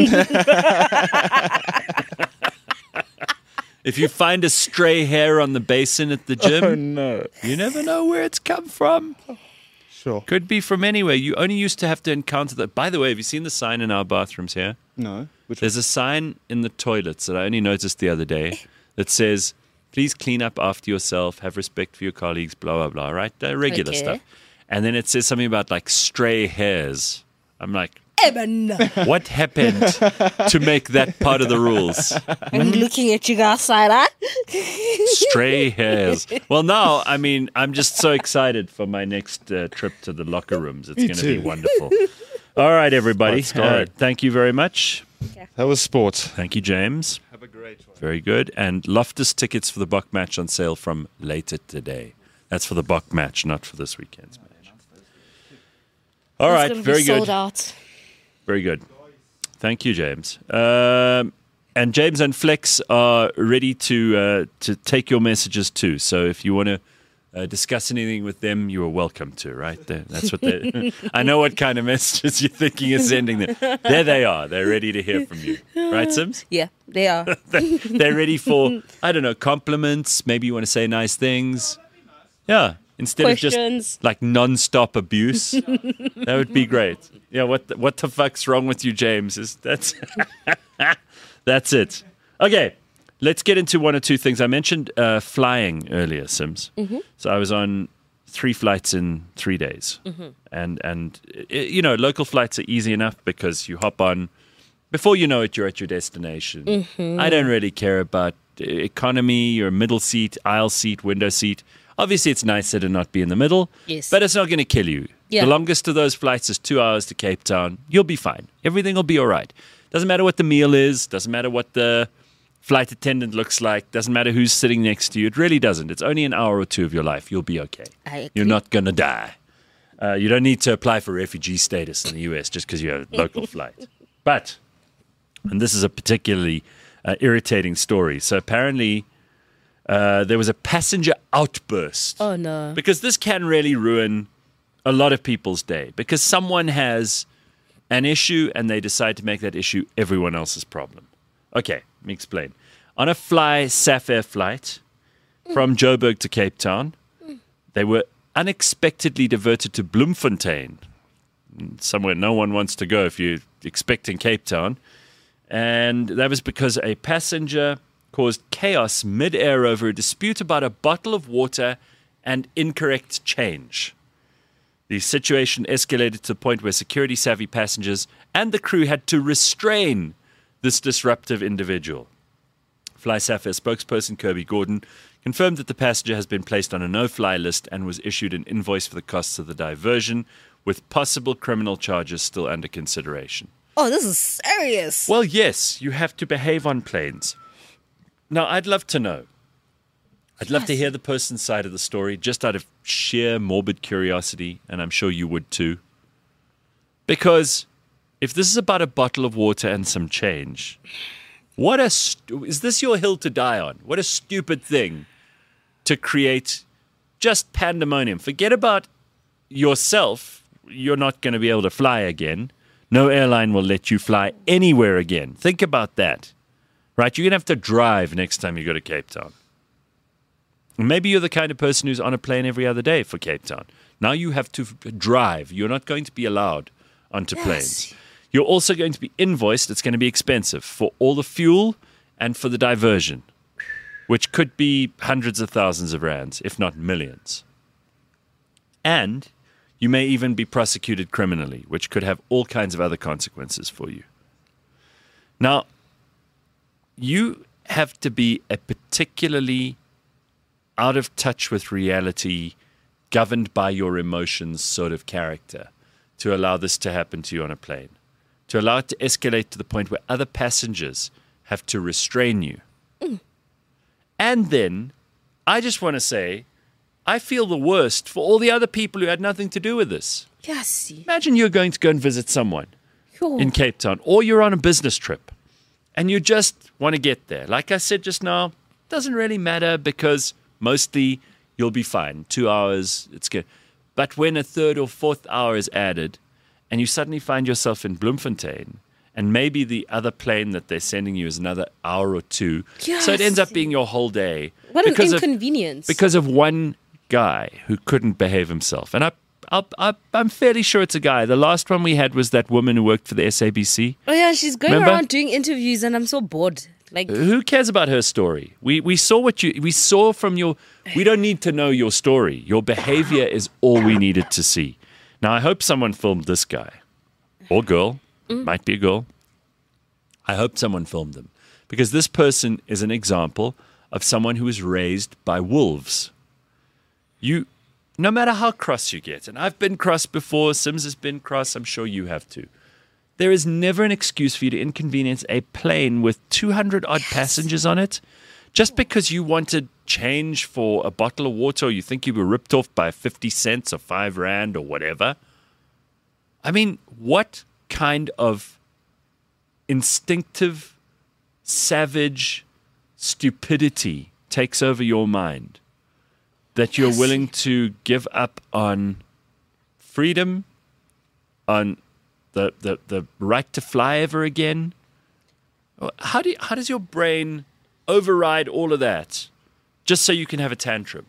If you find a stray hair on the basin at the gym, Oh no. you never know where it's come from. Sure. Could be from anywhere. You only used to have to encounter that. By the way, have you seen the sign in our bathrooms here? No. Which There's a sign in the toilets that I only noticed the other day that says, please clean up after yourself, have respect for your colleagues, blah, blah, blah, right? The regular Okay. stuff. And then it says something about like stray hairs. I'm like, Eben, what happened to make that part of the rules? I'm looking at you guys side eye. Stray hairs. Well, now, I mean, I'm just so excited for my next uh, trip to the locker rooms. It's Me going to be too. wonderful. All right, everybody. Quite scarred. Uh, thank you very much. that was sports. Thank you, James. Have a great one. Very good. And Loftus tickets for the Bok match on sale from later today. That's for the Bok match, not for this weekend's match. All It's right, gonna be very good. Sold out. Very good. Thank you, James. Um, and James and Flex are ready to uh, to take your messages too. So if you want to uh, discuss anything with them, you are welcome to. Right there, that's what they. I know what kind of messages you're thinking of sending them. There they are. They're ready to hear from you. Right, Sims? Yeah, they are. They're ready for I don't know compliments. Maybe you want to say nice things. Yeah. Instead of Questions. just like non-stop abuse, that would be great. Yeah, what the, what the fuck's wrong with you, James? Is that's that's it. Okay, let's get into one or two things. I mentioned uh, flying earlier, Sims. Mm-hmm. So I was on three flights in three days, and and uh, you know local flights are easy enough because you hop on. Before you know it, you're at your destination. Mm-hmm. I don't really care about uh, economy, your middle seat, aisle seat, window seat. Obviously, it's nicer to not be in the middle, Yes. but it's not going to kill you. Yeah. The longest of those flights is two hours to Cape Town. You'll be fine. Everything will be all right. Doesn't matter what the meal is. Doesn't matter what the flight attendant looks like. Doesn't matter who's sitting next to you. It really doesn't. It's only an hour or two of your life. You'll be okay. I agree. You're not going to die. Uh, you don't need to apply for refugee status in the U S just because you have a local flight. But, and this is a particularly uh, irritating story. So apparently uh, there was a passenger outburst. Oh, no. Because this can really ruin a lot of people's day. Because someone has an issue and they decide to make that issue everyone else's problem. Okay, let me explain. On a Fly Safair flight from Joburg to Cape Town, they were unexpectedly diverted to Bloemfontein, somewhere no one wants to go if you're expecting Cape Town. And that was because a passenger caused chaos mid-air over a dispute about a bottle of water and incorrect change. The situation escalated to the point where security-savvy passengers and the crew had to restrain this disruptive individual. Fly Safair spokesperson Kirby Gordon confirmed that the passenger has been placed on a no-fly list and was issued an invoice for the costs of the diversion, with possible criminal charges still under consideration. Oh, this is serious. Well, yes, you have to behave on planes. Now, I'd love to know. I'd love Yes. to hear the person's side of the story, just out of sheer morbid curiosity, and I'm sure you would too. Because if this is about a bottle of water and some change, what a stu- is this your hill to die on? What a stupid thing to create just pandemonium. Forget about yourself. You're not going to be able to fly again. No airline will let you fly anywhere again. Think about that. Right? You're going to have to drive next time you go to Cape Town. Maybe you're the kind of person who's on a plane every other day for Cape Town. Now you have to f- drive. You're not going to be allowed onto Yes. planes. You're also going to be invoiced. It's going to be expensive for all the fuel and for the diversion, which could be hundreds of thousands of rands, if not millions. And you may even be prosecuted criminally, which could have all kinds of other consequences for you. Now, you have to be a particularly out of touch with reality, governed by your emotions sort of character to allow this to happen to you on a plane, to allow it to escalate to the point where other passengers have to restrain you. Mm. And then, I just want to say, I feel the worst for all the other people who had nothing to do with this. Yes. Imagine you're going to go and visit someone Yo. in Cape Town, or you're on a business trip, and you just want to get there. Like I said just now, doesn't really matter because mostly you'll be fine. Two hours, it's good. But when a third or fourth hour is added, and you suddenly find yourself in Bloemfontein, and maybe the other plane that they're sending you is another hour or two, so it ends up Yes. being your whole day. What an because of- inconvenience. because of one guy who couldn't behave himself. And I, I, I, I'm fairly sure it's a guy. The last one we had was that woman who worked for the S A B C. oh, yeah, she's going Remember? around doing interviews and I'm so bored. Like, Who cares about her story? We we saw what you we saw from your. We don't need to know your story. Your behavior is all we needed to see. Now I hope someone filmed this guy or girl. Might be a girl. I hope someone filmed them because this person is an example of someone who was raised by wolves. You, no matter how cross you get, and I've been cross before. Sims has been cross. I'm sure you have too. There is never an excuse for you to inconvenience a plane with two hundred odd passengers on it just because you wanted change for a bottle of water or you think you were ripped off by fifty cents or five rand or whatever. I mean, what kind of instinctive, savage stupidity takes over your mind that you're Yes. willing to give up on freedom, on The, the the right to fly ever again? How do you, how does your brain override all of that just so you can have a tantrum?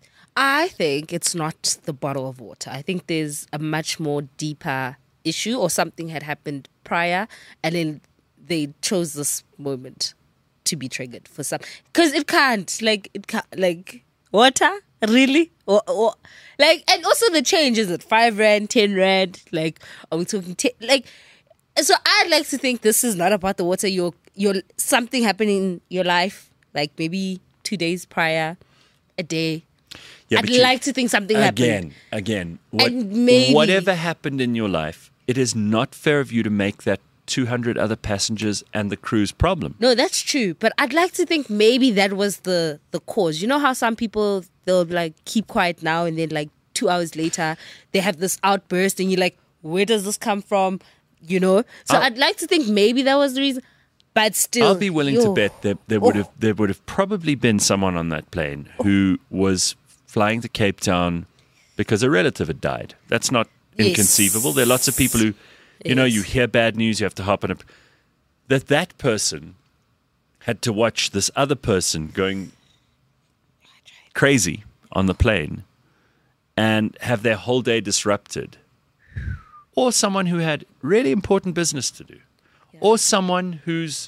I think it's not the bottle of water. I think there's a much more deeper issue or something had happened prior and then they chose this moment to be triggered for some. Because it can't. Like, it can't. Like, water? Really? Or, or like, and also the change, is it five rand, ten rand? Like, are we talking ten? Like, so I'd like to think this is not about the water. You're, you're something happening in your life, like maybe two days prior, a day. Yeah, I'd but you- like to think something Again, happened. again, what, And maybe- whatever happened in your life, it is not fair of you to make that two hundred other passengers and the crew's problem. No, that's true. But I'd like to think maybe that was the, the cause. You know how some people, they'll like keep quiet now and then like two hours later, they have this outburst and you're like, where does this come from? You know? So I'll, I'd like to think maybe that was the reason. But still, I'll be willing yo. to bet that there would Oh. have there would have probably been someone on that plane who was flying to Cape Town because a relative had died. That's not Yes. inconceivable. There are lots of people who, you know, Yes. you hear bad news, you have to hop on a. That that person had to watch this other person going crazy on the plane and have their whole day disrupted. Or someone who had really important business to do. Or someone whose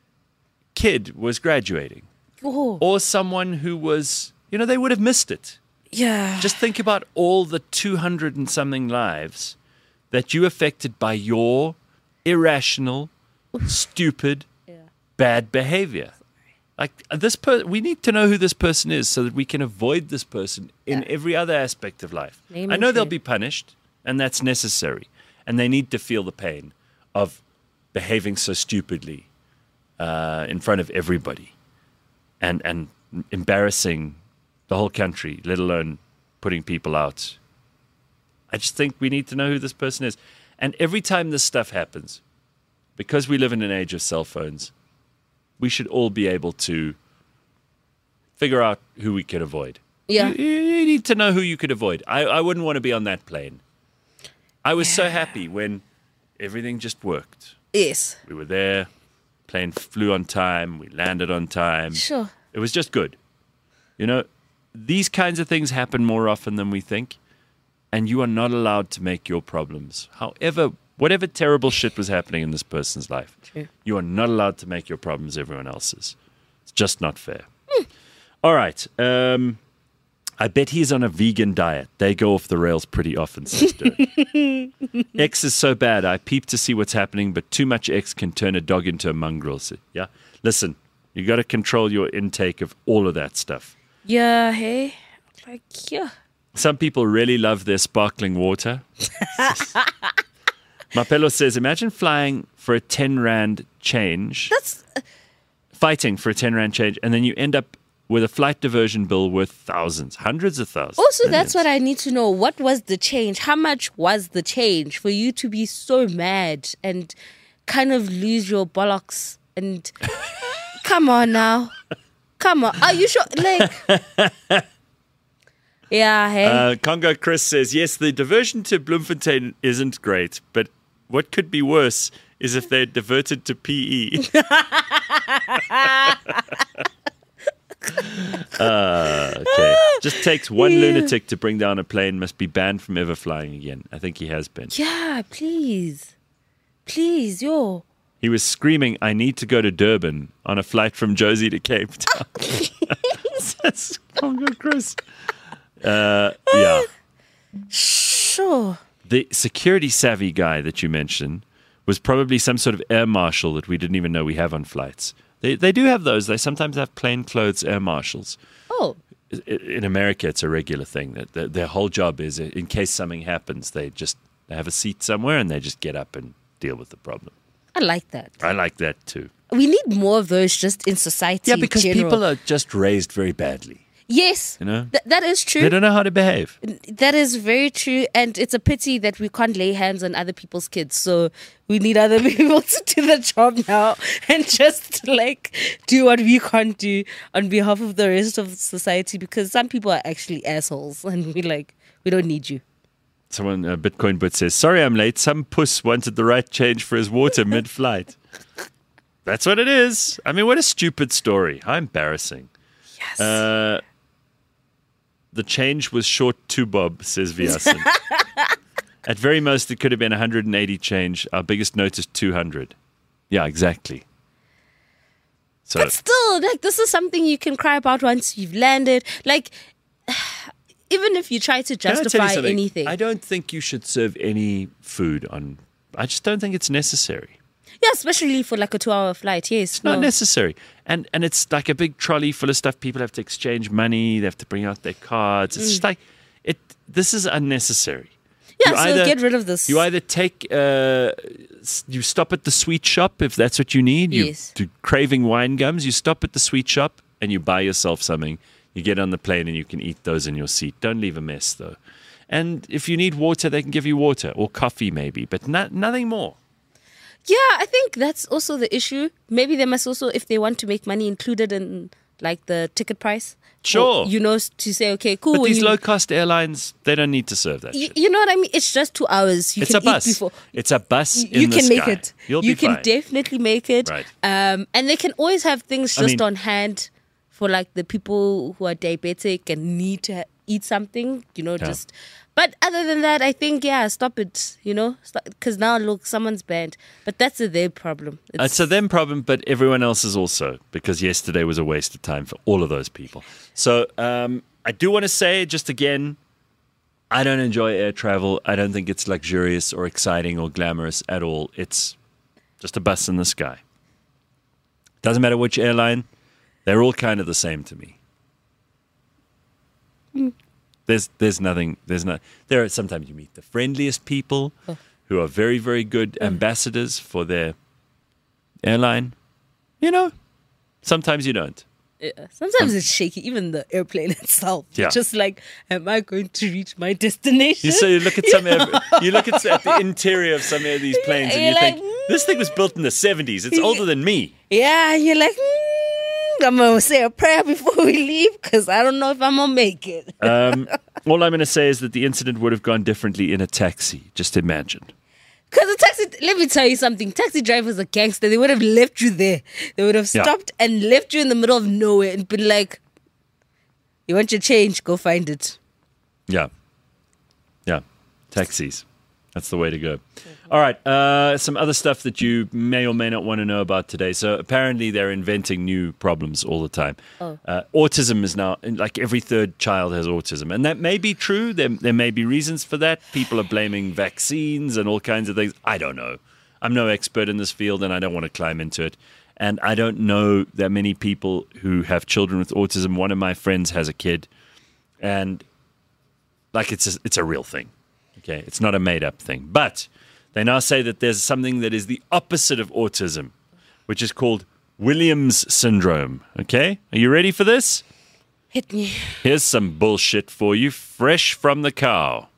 kid was graduating. Oh, Or someone who was, you know, they would have missed it. yeah. Just think about all the two hundred and something lives that you affected by your irrational, stupid, Yeah. bad behavior. Like this per- we need to know who this person is so that we can avoid this person in Yeah. every other aspect of life. Name I and know they'll shame. be punished, and that's necessary. And they need to feel the pain of behaving so stupidly uh, in front of everybody and, and embarrassing the whole country, let alone putting people out. I just think we need to know who this person is. And every time this stuff happens, because we live in an age of cell phones, we should all be able to figure out who we could avoid. Yeah. You, you need to know who you could avoid. I, I wouldn't want to be on that plane. I was so happy when everything just worked. Yes. We were there, plane flew on time, we landed on time. Sure. It was just good. You know, these kinds of things happen more often than we think, and you are not allowed to make your problems. However, whatever terrible shit was happening in this person's life, True. you are not allowed to make your problems everyone else's. It's just not fair. All right. Um, I bet he's on a vegan diet. They go off the rails pretty often, says Dirk. X is so bad. I peep to see what's happening, but too much X can turn a dog into a mongrel. So, yeah. Listen, you got to control your intake of all of that stuff. Yeah, hey. Like, yeah. Some people really love their sparkling water. Mapelo says, imagine flying for a ten rand change, That's fighting for a ten rand change, and then you end up with a flight diversion bill worth thousands, hundreds of thousands. also, that's what I need to know. What was the change? How much was the change for you to be so mad and kind of lose your bollocks? And come on now. Come on. Are you sure? Like, yeah, hey. Uh, Congo Chris says, yes, the diversion to Bloemfontein isn't great, but what could be worse is if they're diverted to P E. uh, okay. Just takes one Yeah. lunatic to bring down a plane, must be banned from ever flying again. I think he has been. yeah, please. Please, yo. He was screaming, I need to go to Durban on a flight from Josie to Cape Town. That's Congo Chris. Uh, yeah. Sure. The security savvy guy that you mentioned was probably some sort of air marshal that we didn't even know we have on flights. They they do have those. They sometimes have plainclothes air marshals. Oh, I- In America, it's a regular thing. That their, their whole job is, in case something happens, they just they have a seat somewhere and they just get up and deal with the problem. I like that. I like that too. We need more of those just in society. Yeah, because in general. people are just raised very badly. Yes, You know? th- that is true. They don't know how to behave. That is very true, and it's a pity that we can't lay hands on other people's kids. So we need other people to do the job now and just like do what we can't do on behalf of the rest of society. Because some people are actually assholes, and we like we don't need you. Someone, uh, Bitcoin Bit says, sorry I'm late. Some puss wanted the right change for his water mid-flight. That's what it is. I mean, what a stupid story. How embarrassing. Yes. Uh, the change was short too, Bob, says Viasan. At very most, it could have been one hundred eighty change. Our biggest note is two hundred. Yeah, exactly. So, But still, like this is something you can cry about once you've landed. Like, even if you try to can I tell you justify something? anything. I don't think you should serve any food on. I just don't think it's necessary. Yeah, especially for like a two-hour flight. Yes, Not no. necessary. And and it's like a big trolley full of stuff. People have to exchange money. They have to bring out their cards. It's just like it. This is unnecessary. Yeah, You so either- get rid of this. You either take, uh, s- you stop at the sweet shop if that's what you need. You Yes. do craving wine gums. You stop at the sweet shop and you buy yourself something. You get on the plane and you can eat those in your seat. Don't leave a mess though. And if you need water, they can give you water or coffee maybe, but not, nothing more. Yeah, I think that's also the issue. Maybe they must also, if they want to make money, include it in like the ticket price. Sure. Or, you know, s- to say, okay, cool. But when these you, low cost airlines, they don't need to serve that y- shit. you know what I mean? It's just two hours. You It's can a bus. eat before. It's a bus Y- in you the can make sky. it. You'll you be can fine. definitely make it. Right. Um, and they can always have things I just mean- on hand for like the people who are diabetic and need to ha- eat something. You know, Yeah. just. But other than that, I think yeah, stop it. You know, because now look, someone's banned. But that's a their problem. It's a them problem, but everyone else is also, because yesterday was a waste of time for all of those people. So um, I do want to say, just again, I don't enjoy air travel. I don't think it's luxurious or exciting or glamorous at all. It's just a bus in the sky. Doesn't matter which airline, they're all kind of the same to me. There's there's nothing, there's not, there are sometimes you meet the friendliest people who are very, very good ambassadors for their airline. You know, sometimes you don't. Yeah. Sometimes it's shaky, even the airplane itself. Yeah. Just like, am I going to reach my destination? You so you look at some air, you look at, at the interior of some of these planes and you You're think, like, this thing was built in the seventies. It's older than me. Yeah, and you're like, mm, I'm gonna say a prayer before we leave because I don't know if I'm gonna make it. Um, all I'm going to say is that the incident would have gone differently in a taxi. Just imagine. Because the taxi, let me tell you something. Taxi drivers are gangster. They would have left you there. They would have Yeah. stopped and left you in the middle of nowhere and been like, "You want your change? Go find it." Yeah. Yeah. Taxis. That's the way to go. All right. Uh, some other stuff that you may or may not want to know about today. So apparently they're inventing new problems all the time. Oh. Uh, autism is now, like every third child has autism. And that may be true. There, there may be reasons for that. People are blaming vaccines and all kinds of things. I don't know. I'm no expert in this field and I don't want to climb into it. And I don't know that many people who have children with autism. One of my friends has a kid. And like it's a, it's a real thing. Okay, it's not a made-up thing. But they now say that there's something that is the opposite of autism, which is called Williams syndrome. Okay, are you ready for this? Hit me. Here's some bullshit for you, fresh from the cow.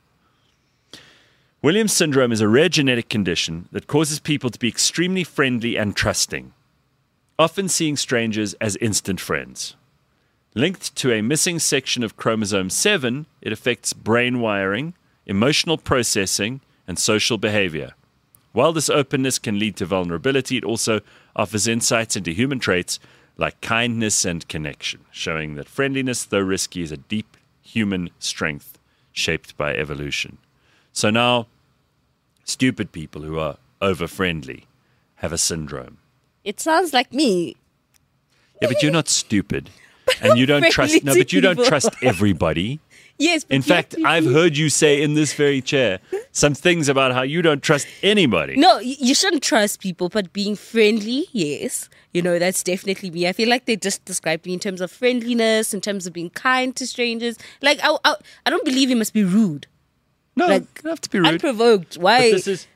Williams syndrome is a rare genetic condition that causes people to be extremely friendly and trusting, often seeing strangers as instant friends. Linked to a missing section of chromosome seven, it affects brain wiring, emotional processing, and social behavior. While this openness can lead to vulnerability, it also offers insights into human traits like kindness and connection, showing that friendliness, though risky, is a deep human strength shaped by evolution. So now, stupid people who are over-friendly have a syndrome. It sounds like me. Yeah, but you're not stupid. And you don't trust, no, but you don't people. trust everybody. Yes. But In you fact, have to I've be- heard you say in this very chair some things about how you don't trust anybody. No, y- you shouldn't trust people, but being friendly, yes. You know, that's definitely me. I feel like they just described me in terms of friendliness, in terms of being kind to strangers. Like, I, I, I don't believe you must be rude. No, Like, you don't have to be rude. Unprovoked. But Why? this is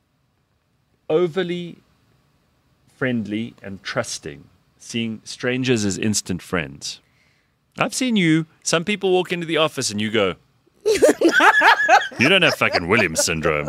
overly friendly and trusting, seeing strangers as instant friends. I've seen you. Some people walk into the office and you go, you don't have fucking Williams syndrome.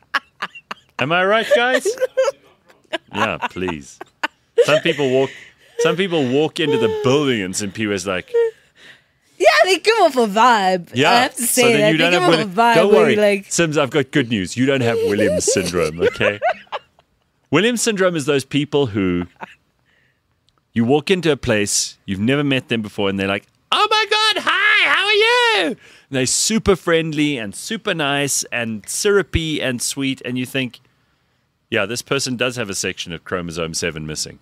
Am I right, guys? Yeah, please. Some people walk. Some people walk into the building and some people is like, Yeah, they give off a vibe. yeah. I have to say so then that. you they don't give have off William- a vibe. Don't where worry, you're like, Sims. I've got good news. You don't have Williams syndrome. Okay. Williams syndrome is those people who you walk into a place you've never met them before, and they're like, "Oh my god, hi, how are you?" And they're super friendly and super nice and syrupy and sweet, and you think, yeah, this person does have a section of chromosome seven missing.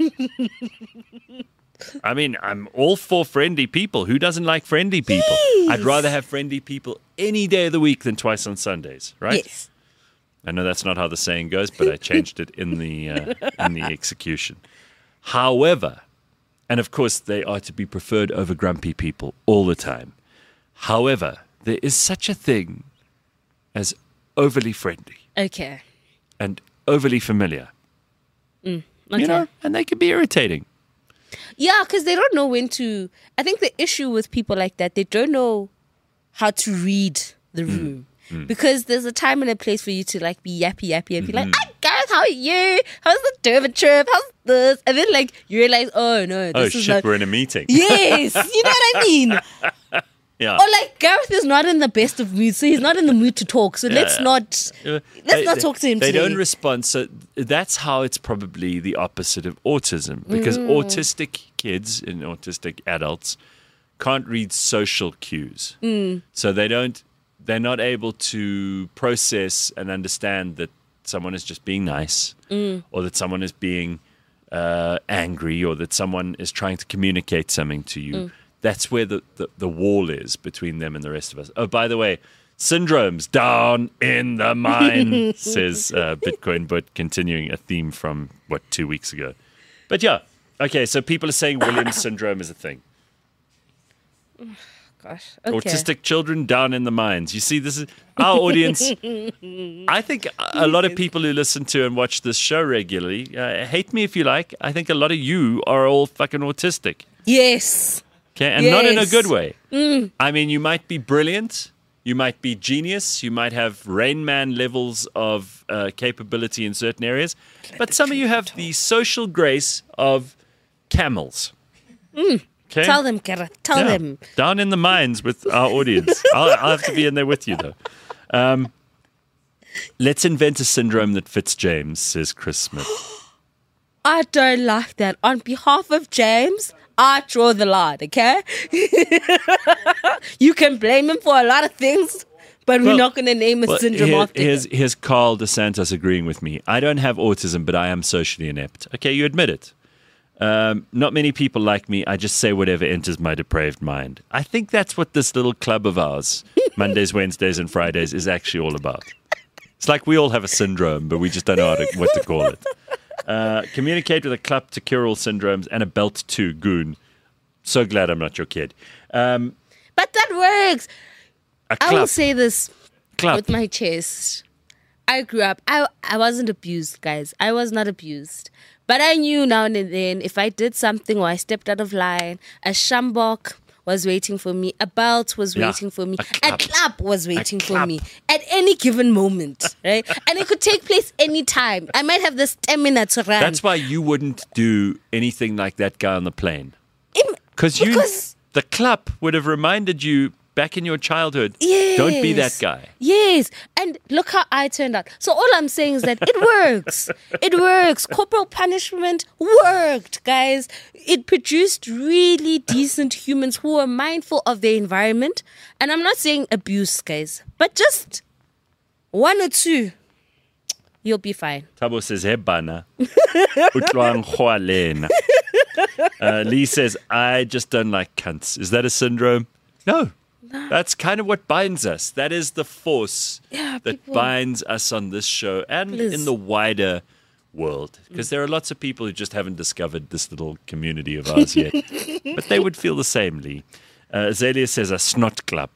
I mean, I'm all for friendly people. Who doesn't like friendly people? I'd rather have friendly people any day of the week than twice on Sundays, right? yes. I know that's not how the saying goes, but I changed it in the uh, in the execution. However, and of course they are to be preferred over grumpy people all the time. However, there is such a thing as overly friendly Okay. and overly familiar. Okay. You know, and they can be irritating. Yeah, because they don't know when to. I think the issue with people like that, they don't know how to read the room. Mm. Because there's a time and a place for you to like be yappy, yappy, and be Mm-hmm. like, "Hi guys, how are you? How's the Durban trip? How's this?" And then like you realize, oh no, Oh, this is shit, not. we're in a meeting. Yes, you know what I mean. Yeah. Or like Gareth is not in the best of moods, so he's not in the mood to talk. So let's not Uh, let's they- not talk to him They today. don't respond. So that's how it's probably the opposite of autism, because Mm. autistic kids and autistic adults can't read social cues. Mm. So they don't. They're not able to process and understand that someone is just being nice, Mm. or that someone is being uh, angry, or that someone is trying to communicate something to you. Mm. That's where the, the, the wall is between them and the rest of us. Oh, by the way, syndromes down in the mine, says uh, Bitcoin, but continuing a theme from, what, two weeks ago. But yeah, okay, so people are saying Williams syndrome is a thing. Gosh, okay. Autistic children down in the mines. You see, this is our audience. I think a lot of people who listen to and watch this show regularly, uh, hate me if you like, I think a lot of you are all fucking autistic. Yes. Okay, and not in a Yes. good way. I mean, you might be brilliant, you might be genius, you might have Rain Man levels of uh, capability in certain areas, but some of you have the social grace of camels. Okay? Tell them, Gareth. Tell Yeah. them. Down in the mines with our audience. I'll, I'll have to be in there with you, though. Um, let's invent a syndrome that fits James, says Chris Smith. I don't like that. On behalf of James, I draw the line, okay? You can blame him for a lot of things, but we're Well- not going to name a Well, syndrome here- after here's, him. here's Carl DeSantis agreeing with me. I don't have autism, but I am socially inept. Okay, you admit it. Um, not many people like me. I just say whatever enters my depraved mind. I think that's what this little club of ours, Mondays, Wednesdays, and Fridays, is actually all about. It's like we all have a syndrome, but we just don't know how to, what to call it. Uh, communicate with a club to cure all syndromes and a belt too, goon. So glad I'm not your kid. Um, But that works. a I will club. say this club. with my chest. I grew up. I I wasn't abused, guys. I was not abused. But I knew now and then if I did something or I stepped out of line, a shambok was waiting for me, a belt was Yeah, waiting for me, a a clap. clap was waiting for clap. me at any given moment, right? And it could take place anytime. I might have the stamina to run. That's why you wouldn't do anything like that guy on the plane. Im- Because you, Because- the clap would have reminded you back in your childhood. Don't be that Yes. guy. Yes. And look how I turned out. So all I'm saying is that it works. It works. Corporal punishment worked, guys. It produced really decent humans who are mindful of their environment. And I'm not saying abuse, guys, but just one or two, you'll be fine. Tabo says, "Hey, bana." Utlwang khwalena. Uh, Lee says, "I just don't like cunts." Is that a syndrome? No. That's kind of what binds us. That is the force Yeah, that people- binds us on this show and Please. in the wider world. Because there are lots of people who just haven't discovered this little community of ours yet. But they would feel the same, Lee. Uh, Azalea says, "A snot club."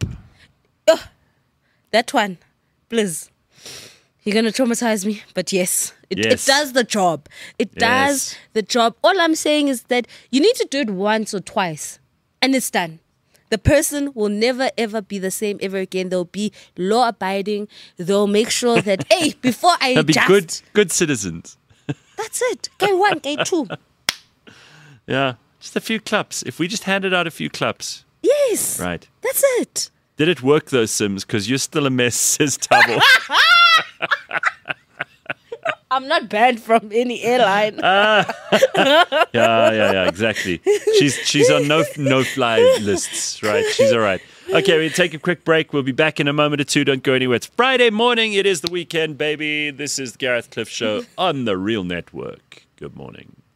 That one, please. You're going to traumatize me, but yes, it, Yes. it does the job. It does Yes. the job. All I'm saying is that you need to do it once or twice, and it's done. The person will never ever be the same ever again. They'll be law abiding. They'll make sure that, hey, before I They'll be just, good, good citizens. that's it. K one, K two. Yeah, just a few claps. If we just handed out a few claps, Yes. right? That's it. Did it work, those Sims? Because you're still a mess, says Tabo. I'm not banned from any airline. yeah, yeah, yeah, exactly. She's she's on no no fly lists, right? She's all right. Okay, we'll take a quick break. We'll be back in a moment or two. Don't go anywhere. It's Friday morning. It is the weekend, baby. This is the Gareth Cliff Show on the Real Network. Good morning.